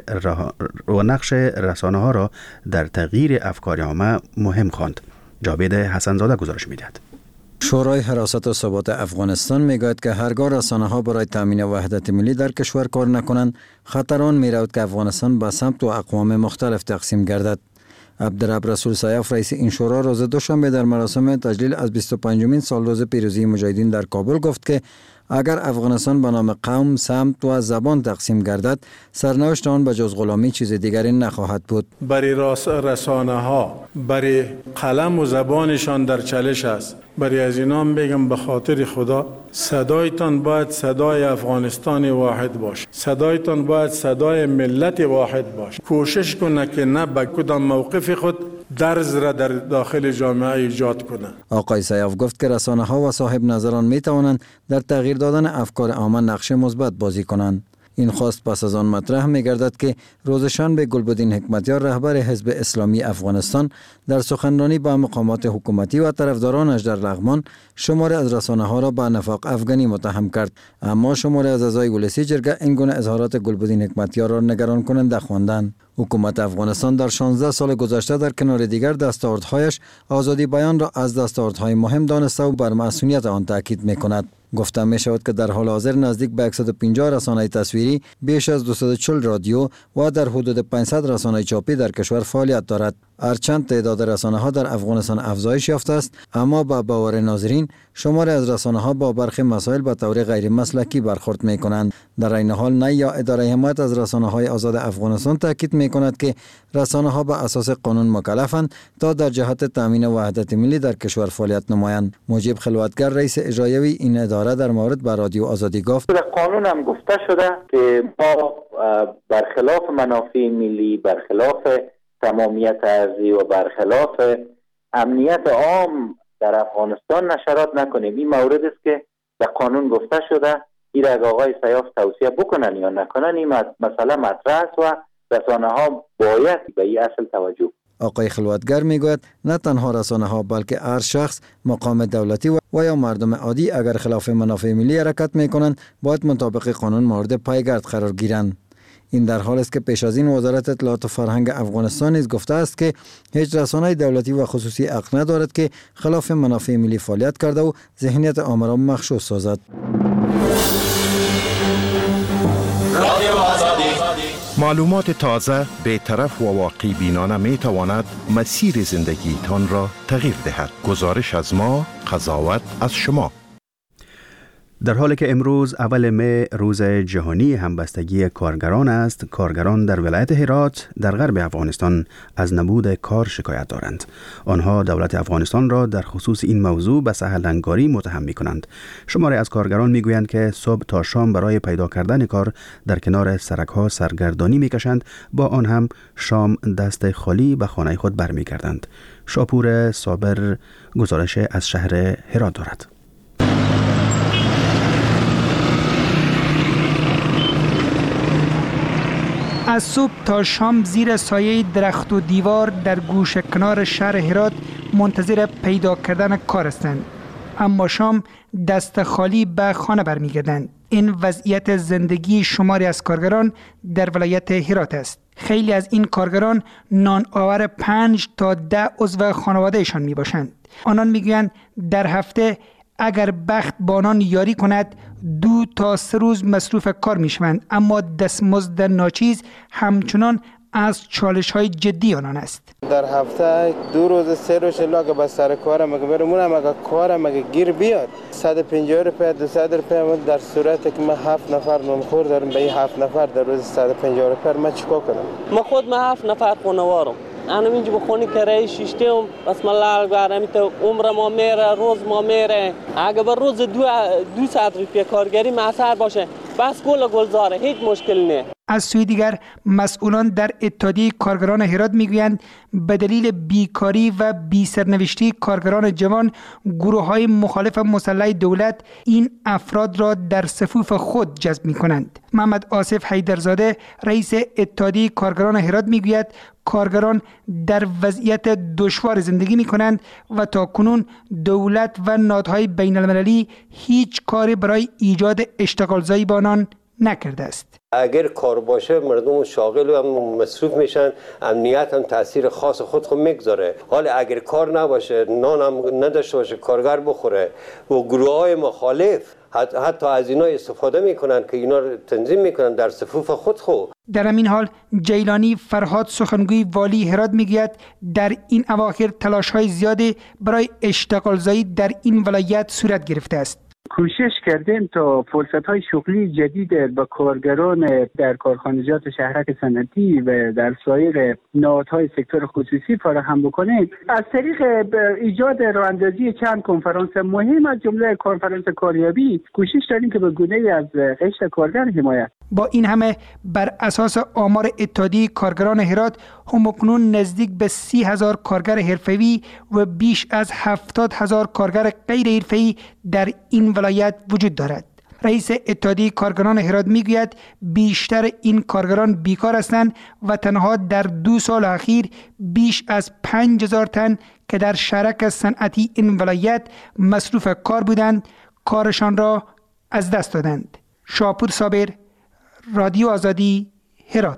نقش رسانه‌ها را در تغییر افکار عامه مهم خواند. جاوید حسنزاده گزارش میدهد. شورای حراست و ثبات افغانستان میگوید که هرگاه رسانه‌ها برای تامین وحدت ملی در کشور کار نکنند، خطر آن میرود که افغانستان به سمت و اقوام مختلف تقسیم گردد. عبدالرب رسول سیاف رئیس این شورا روز دوشنبه در مراسم تجلیل از 25مین سالروز پیروزی مجاهدین در کابل گفت که اگر افغانستان به نام قوم، سمت و زبان تقسیم گردد، سرنوشت آن به جز غلامی چیز دیگری نخواهد بود. برای رسانه‌ها برای قلم و زبانشان در چالش است. برای از اینا بگم به خاطر خدا صدایتان باید صدای افغانستان واحد باشه. صدایتان باید صدای ملت واحد باشه. کوشش کنه که نه به کدام موقف خود درز را در داخل جامعه ایجاد کنند. آقای سیاف گفت که رسانه‌ها و صاحب نظران می توانند در تغییر دادن افکار عامه نقش مثبت بازی کنند. این خواست پس از آن مطرح می گردد که روز شنبه گلبدین حکمتیار رهبر حزب اسلامی افغانستان در سخنرانی با مقامات حکومتی و طرفدارانش در لغمان شماری از رسانه‌ها را به نفاق افغانی متهم کرد، اما شماری از اعضای ولسی جرگه این گونه اظهارات گلبدین حکمتیار را نگران کننده خواندند. حکومت افغانستان در 16 سال گذشته در کنار دیگر دستاوردهایش آزادی بیان را از دستاوردهای مهم دانسته و بر مسئولیت آن تاکید می‌کند. گفته می شود که در حال حاضر نزدیک به 150 رسانه تصویری، بیش از 240 رادیو و در حدود 500 رسانه چاپی در کشور فعالیت دارد. هرچند تعداد رسانه‌ها در افغانستان افزایش یافته است، اما با باور ناظرین شماری از رسانه‌ها با برخی مسائل به طور غیر مسلکی برخورد می‌کنند. در این حال نه یا اداره حمایت از رسانه‌های آزاد افغانستان تاکید می‌کند که رسانه‌ها به اساس قانون مکلفند تا در جهت تامین وحدت ملی در کشور فعالیت نمایند. مجیب خلوتگر رئیس اجرایی این اداره در مورد به رادیو آزادی گفت: در قانون هم گفته شده که ما برخلاف منافع ملی، برخلاف تمامیت ارضی و برخلاف امنیت عام در افغانستان نشرات نکنیم. این مورد است که در قانون گفته شده. این را آقای سیاف توصیه بکنن یا نکنن، این مسئله مطرح است و رسانه‌ها باید به این اصل توجه. آقای خلوتگر میگوید نه تنها رسانه‌ها بلکه هر شخص، مقام دولتی و یا مردم عادی اگر خلاف منافع ملی حرکت میکنند باید مطابق قانون مورد پایگرد قرار گیرند. این در حال است که پیش از این وزارت اطلاعات و فرهنگ افغانستان نیز گفته است که هیچ رسانه دولتی و خصوصی حق ندارد که خلاف منافع ملی فعالیت کرده و ذهنیت عامه را مغشوش سازد. معلومات تازه، بی‌طرف و واقعی بینانه می تواند مسیر زندگی تان را تغییر دهد. گزارش از ما، قضاوت از شما. در حالی که امروز اول می روز جهانی همبستگی کارگران است، کارگران در ولایت هرات در غرب افغانستان از نبود کار شکایت دارند. آنها دولت افغانستان را در خصوص این موضوع به سهل‌انگاری متهم می‌کنند. شماری از کارگران می‌گویند که صبح تا شام برای پیدا کردن کار در کنار سرک‌ها سرگردانی می‌کشند، با آن هم شام دست خالی به خانه خود برمیگردند. شاپور صابر گزارش از شهر هرات دارد. از صبح تا شام زیر سایه درخت و دیوار در گوش کنار شهر هرات منتظر پیدا کردن کار هستند، اما شام دست خالی به خانه برمیگردند. این وضعیت زندگی شماری از کارگران در ولایت هرات است. خیلی از این کارگران نان آور 5 تا 10 عضو خانوادهشان می باشند. آنان میگویند در هفته اگر بخت با آنان یاری کند 2 تا 3 روز مصروف کار می شوند، اما دستمزد ناچیز همچنان از چالش‌های جدی آنان است. در هفته 2 روز 3 روز لاگه به سر کارم اگه برمونم، اگه کارم اگه گیر بیاد 150 روپیه 200 روپیه، در صورتی که من 7 نفر نونخور دارم، به این 7 نفر در روز 150 روپیه من چیکار کنم؟ من 7 نفر خانوارم. انا اینجا بخونی کرایه شیشتم، بسم الله الرحمن الرحیم، عمر ما میره، روز ما میره. اگه بر روز 200 روپیه کارگری معصر باشه بس گلزاره، هیچ مشکل نه. از سوی دیگر مسئولان در اتحادیه کارگران هرات میگویند به دلیل بیکاری و بی‌سرنوشتی کارگران جوان، گروه‌های مخالف مسلح دولت این افراد را در صفوف خود جذب می‌کنند. محمد آصف حیدرزاده رئیس اتحادیه کارگران هرات میگوید کارگران در وضعیت دشوار زندگی می‌کنند و تا کنون دولت و نهادهای بین‌المللی هیچ کاری برای ایجاد اشتغالزایی با آنان نکرده است. اگر کار باشه مردم شاغل و مصروف میشن، امنیت هم تاثیر خاص خود میگذاره. حالا اگر کار نباشه، نان هم نداشته باشه، کارگر بخوره و گروه‌های مخالف حتی از اینا استفاده میکنن که اینا رو تنظیم میکنن در صفوف خود. در همین حال جیلانی فرهاد سخنگوی والی هرات میگوید در این اواخر تلاش‌های زیادی برای اشتغالزایی در این ولایت صورت گرفته است. کوشش کردیم تا فرصت‌های شغلی جدید با کارگران در کارخانجات شهرک صنعتی و در سایر نهادهای سکتور خصوصی فراهم بکنیم. از طریق ایجاد راه‌اندازی چند کنفرانس مهم از جمله کنفرانس کاریابی کوشش داریم که به گونه‌ای از قشر کارگر حمایت. با این همه بر اساس آمار اتحادیه کارگران هرات همکنون نزدیک به 30,000 کارگر حرفه‌ای و بیش از 70,000 کارگر غیر حرفه‌ای در این ولایت وجود دارد. رئیس اتحادیه کارگران هرات میگوید بیشتر این کارگران بیکار هستند و تنها در 2 سال اخیر بیش از 5,000 تن که در شهرک صنعتی این ولایت مصروف کار بودند کارشان را از دست دادند. شاپور صابر، رادیو آزادی، هرات.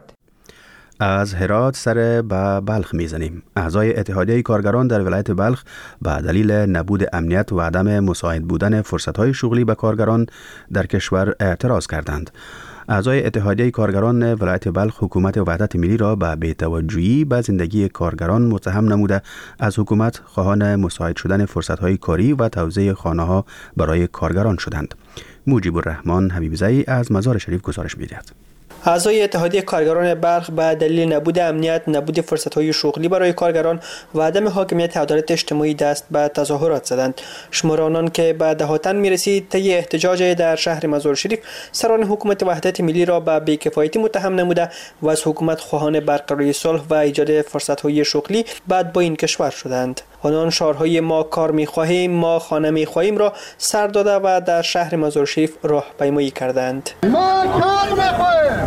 از هرات سر به بلخ میزنیم. اعضای اتحادیه کارگران در ولایت بلخ به دلیل نبود امنیت و عدم مساعد بودن فرصت‌های شغلی به کارگران در کشور اعتراض کردند. اعضای اتحادیه کارگران ولایت بلخ حکومت وحدت ملی را به بی‌توجهی به زندگی کارگران متهم نموده از حکومت خواهان مساعد شدن فرصت‌های کاری و توزیع خانه‌ها برای کارگران شدند. موجب الرحمن حبیبزئی از مزار شریف گزارش می‌دهد. اعضای اتحادیه کارگران بلخ به دلیل نبود امنیت، نبود فرصت‌های شغلی برای کارگران و عدم حاکمیت عدالت اجتماعی دست به تظاهرات زدند. شمار آنان که به دهاتن می‌رسید طی احتجاج در شهر مزار شریف سران حکومت وحدت ملی را به بی‌کفایتی متهم نموده و از حکومت خواهان برقراری صلح و ایجاد فرصت‌های شغلی بعد با این کشور شدند. آنان شعارهای ما کار می‌خواهیم، ما خانه می‌خواهیم را سر داده و در شهر مزار شریف راهپیمایی کردند. ما کار می‌خواهیم،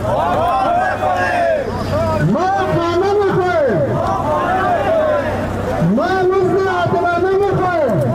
ما خانه می‌خواهیم، ما روز عادلانه می‌خواهیم.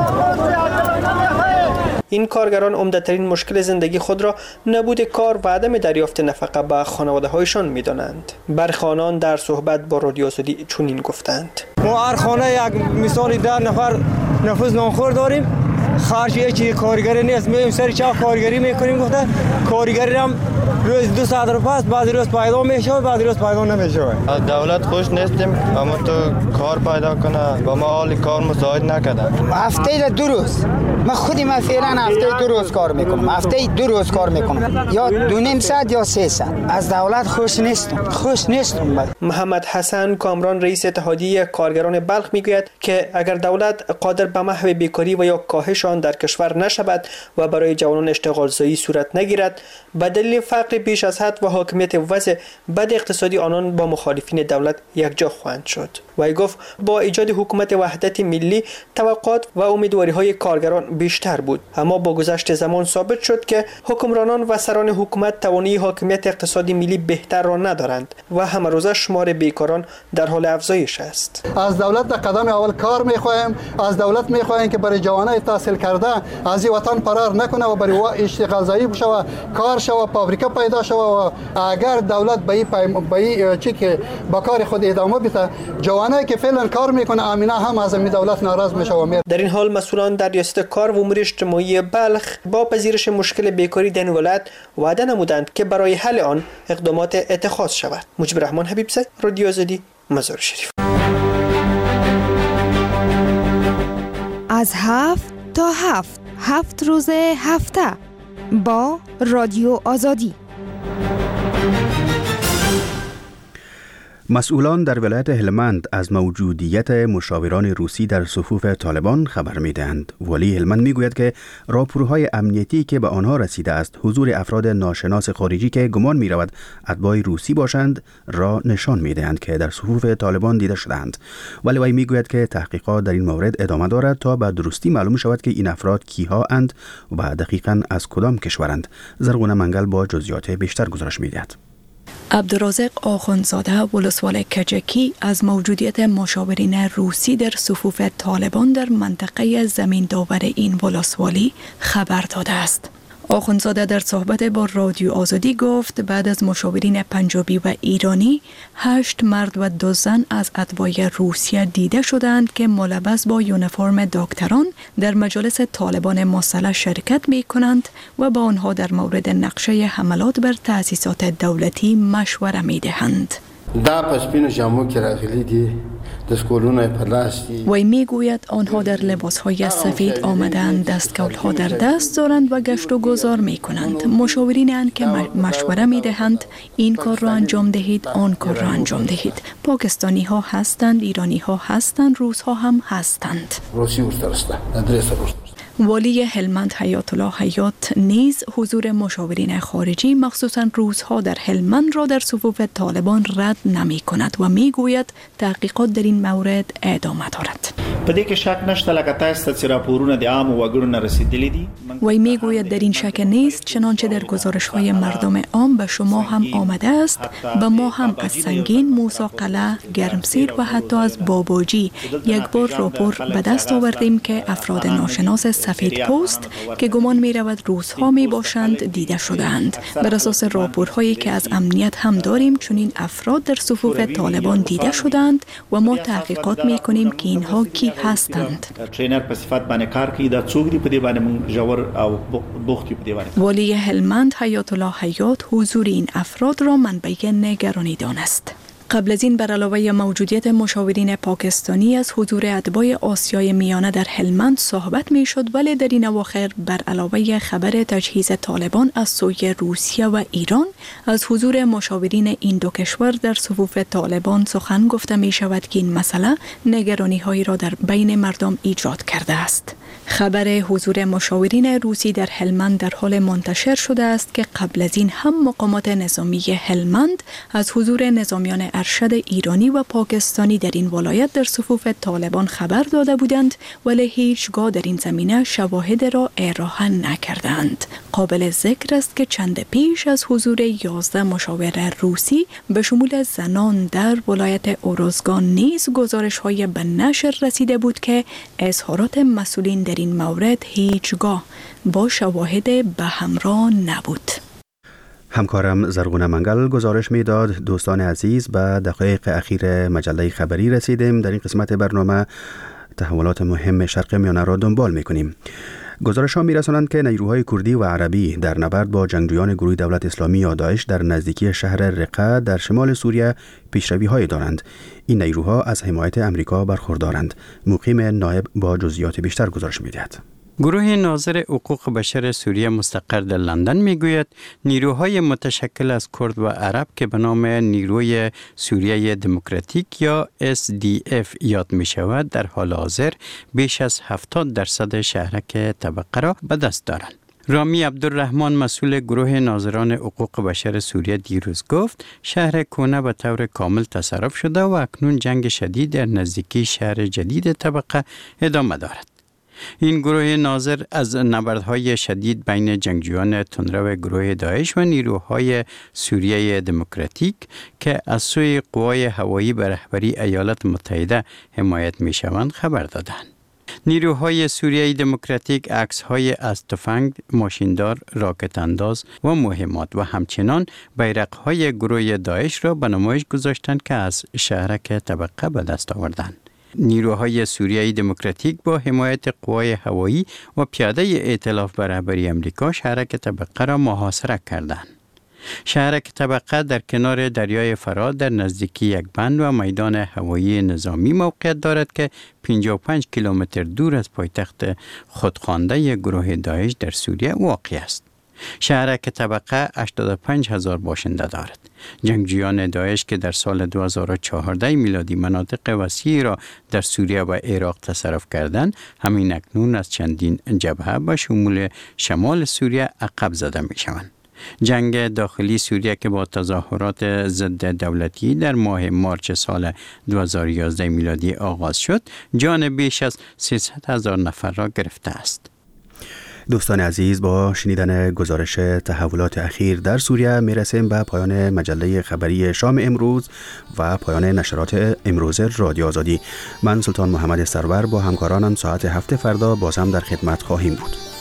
این کارگران عمده‌ترین مشکل زندگی خود را نبود کار و عدم دریافت نفقه به خانواده‌هایشان می‌دانند. برخی آنان در صحبت با رادیو آزادی چنین گفتند: ما هر خانه یک مثال 10 نفر نفوذ نانخور داریم. خارجی چی کارگری نیست، میایم سر چاه کارگری میکنیم. گفته کارگری هم روز 2 ساعت رو پس بعضی روز پیدا میشه و بعضی روز پیدا نمیشه. دولت خوش نیستیم، اما تو کار پیدا کنه با ما حال کار مساعد نکردن. هفته 2 روز من خودی من فعلا هفته 2 روز کار میکنم، هفته 2 روز کار میکنم، یا 2.5 ساعت یا 3 ساعت. از دولت خوش نیستم. محمد حسن کامران رئیس اتحادیه کارگران بلخ میگوید که اگر دولت قادر به محو بیکاری و یا کاهش آن در کشور نشود و برای جوانان اشتغالزایی صورت نگیرد، به دلیل فقر بیش از حد و حاکمیت وضع بد اقتصادی آنان با مخالفین دولت یکجا خواهند شد. وی گفت با ایجاد حکومت وحدت ملی توقعات و امیدواری‌های کارگران بیشتر بود، اما با گذشت زمان ثابت شد که حکمرانان و سران حکومت توانایی حاکمیت اقتصادی ملی بهتر را ندارند و همه روزه شمار بیکاران در حال افزایش است. از دولت در قدم اول کار می‌خواهیم، از دولت می‌خواهیم که برای جوانای تحصیل کرده از این وطن فرار نکنه و برای اشتغال زایی بشه و کار شه و فابریکه پیدا شه و اگر دولت به چی که با کار خود ادامه بده، جوانایی که فعلا کار میکنه امینه هم از این دولت ناراض میشه و در این حال مسئولان در ریاست کار و امور اجتماعی بلخ با پذیرش مشکل بیکاری در ولایت وعده نمودند که برای حل آن اقدامات اتخاذ شود. مجیب الرحمن حبیبزاده، رادیو آزادی، مزار شریف. از 7 تا 7 روز هفته با رادیو آزادی. مسئولان در ولایت هلمند از موجودیت مشاوران روسی در صفوف طالبان خبر می‌دهند. ولی هلمند میگوید که راهپورهای امنیتی که به آنها رسیده است حضور افراد ناشناس خارجی که گمان می‌رود اتباع روسی باشند را نشان می‌دهند که در صفوف طالبان دیده شدند. ولی وی میگوید که تحقیقات در این مورد ادامه دارد تا به درستی معلوم شود که این افراد کیها اند و دقیقاً از کدام کشورند. زرغونه منگل با جزئیات بیشتر گزارش می‌دهد. عبدالرازق آخوندزاده ولسوال کجکی از موجودیت مشاورین روسی در صفوف طالبان در منطقه زمین داور این ولسوالی خبر داده است. آخوندزاده در صحبت با رادیو آزادی گفت بعد از مشاورین پنجابی و ایرانی 8 مرد و 2 زن از اتباع روسیه دیده شدند که ملبس با یونیفرم دکتران در مجالس طالبان مسلح شرکت می کنند و با آنها در مورد نقشه حملات بر تأسیسات دولتی مشوره می دهند. وی می گوید آنها در لباسهای سفید آمدند، دستکولها در دست دارند و گشت و گذار می کنند. مشاورینند که مشوره می دهند این کار را انجام دهید، آن کار را انجام دهید. پاکستانی ها هستند، ایرانی ها هستند، روس ها هم هستند. والی هلمند حیات الله حیات نیز حضور مشاورین خارجی مخصوصا روس‌ها در هلمند را در صفوف طالبان رد نمی کند و می گوید تحقیقات در این مورد ادامه دارد. پدې کې شک نشته لکه تاسو چې راپورونه د عام وګړو نه رسیدلي دي. وی می گوید در این شک نیست، چنانچه در گزارش‌های مردم عام به شما هم آمده است، به ما هم از سنگین، موسی قلعه، گرمسیر و حتی از باباجی یک بار راپور به دست آوردیم که افراد ناشناس سفید پوست که گمان می رود روس‌ها می باشند دیده شدند. بر اساس راپورهایی که از امنیت هم داریم چون این افراد در صفوف طالبان دیده شدند و ما تحقیقات می کنیم که اینها کی هستند. والی هلمند حیات الله حیات حضور این افراد را منبع نگرانی دانست. قبل از این بر علاوه موجودیت مشاورین پاکستانی از حضور اتباع آسیای میانه در هلمند صحبت می شد، ولی در این اواخر بر علاوه خبر تجهیز طالبان از سوی روسیه و ایران از حضور مشاورین این دو کشور در صفوف طالبان سخن گفته می شود که این مسئله نگرانی هایی را در بین مردم ایجاد کرده است. خبر حضور مشاورین روسی در هلمند در حال منتشر شده است که قبل از این هم مقامات نظامی هلمند از حضور نظامیان ارشد ایرانی و پاکستانی در این ولایت در صفوف طالبان خبر داده بودند، ولی هیچگاه در این زمینه شواهد را ارائه نکردند. قابل ذکر است که چند پیش از حضور 11 مشاور روسی به شمول زنان در ولایت اوروزگان نیز گزارش‌های به نشر رسیده بود که اظهارات مسئولین در این مورد هیچگاه با شواهد به همراه نبود. همکارم زرغونه منگل گزارش میداد. دوستان عزیز، به دقایق اخیر مجله خبری رسیدیم. در این قسمت برنامه تحولات مهم شرق میانه را دنبال میکنیم. گزارش‌ها می‌رسانند که نیروهای کردی و عربی در نبرد با جنگجویان گروه دولت اسلامی یا داعش در نزدیکی شهر رقه در شمال سوریه پیشروی‌هایی دارند. این نیروها از حمایت امریکا برخوردارند. مقیم نایب با جزئیات بیشتر گزارش می‌دهد. گروه ناظر حقوق بشر سوریه مستقر در لندن میگوید نیروهای متشکل از کرد و عرب که به نام نیروی سوریه دموکراتیک یا SDF یاد می شود در حال حاضر بیش از 70% شهرک طبقه را به دست دارند. رامی عبدالرحمن مسئول گروه ناظران حقوق بشر سوریه دیروز گفت شهر کونه به طور کامل تصرف شده و اکنون جنگ شدید در نزدیکی شهر جدید طبقه ادامه دارد. این گروه ناظر از نبردهای شدید بین جنگجویان تندرو گروه داعش و نیروهای سوریه دموکراتیک که از سوی قوای هوایی به رهبری ایالات متحده حمایت می شوند خبر دادند. نیروهای سوریه دموکراتیک عکس‌های از تفنگ، ماشیندار، راکت انداز و مهمات و همچنان بیرق‌های گروه داعش را به نمایش گذاشتند که از شهرک طبقه به دست آوردند. نیروهای سوریه دموکراتیک با حمایت قوای هوایی و پیاده ائتلاف به رهبری امریکا شهرک طبقه را محاصره کردند. شهرک طبقه در کنار دریای فرات در نزدیکی یک بند و میدان هوایی نظامی موقعیت دارد که 55 کیلومتر دور از پایتخت خودخوانده گروه داعش در سوریه واقع است. شهرک طبقه 85,000 باشنده دارد. جنگجویان داعش که در سال 2014 میلادی مناطق وسیعی را در سوریه و عراق تصرف کردند، همین اکنون از چندین جبهه به شمول شمال سوریه عقب زده می شوند. جنگ داخلی سوریه که با تظاهرات ضد دولتی در ماه مارچ سال 2011 میلادی آغاز شد، جان بیش از 300,000 نفر را گرفته است. دوستان عزیز، با شنیدن گزارش تحولات اخیر در سوریه میرسیم به پایان مجله خبری شام امروز و پایان نشرات امروز رادیو آزادی. من سلطان محمد سرور با همکارانم ساعت 7 فردا باز هم در خدمت خواهیم بود.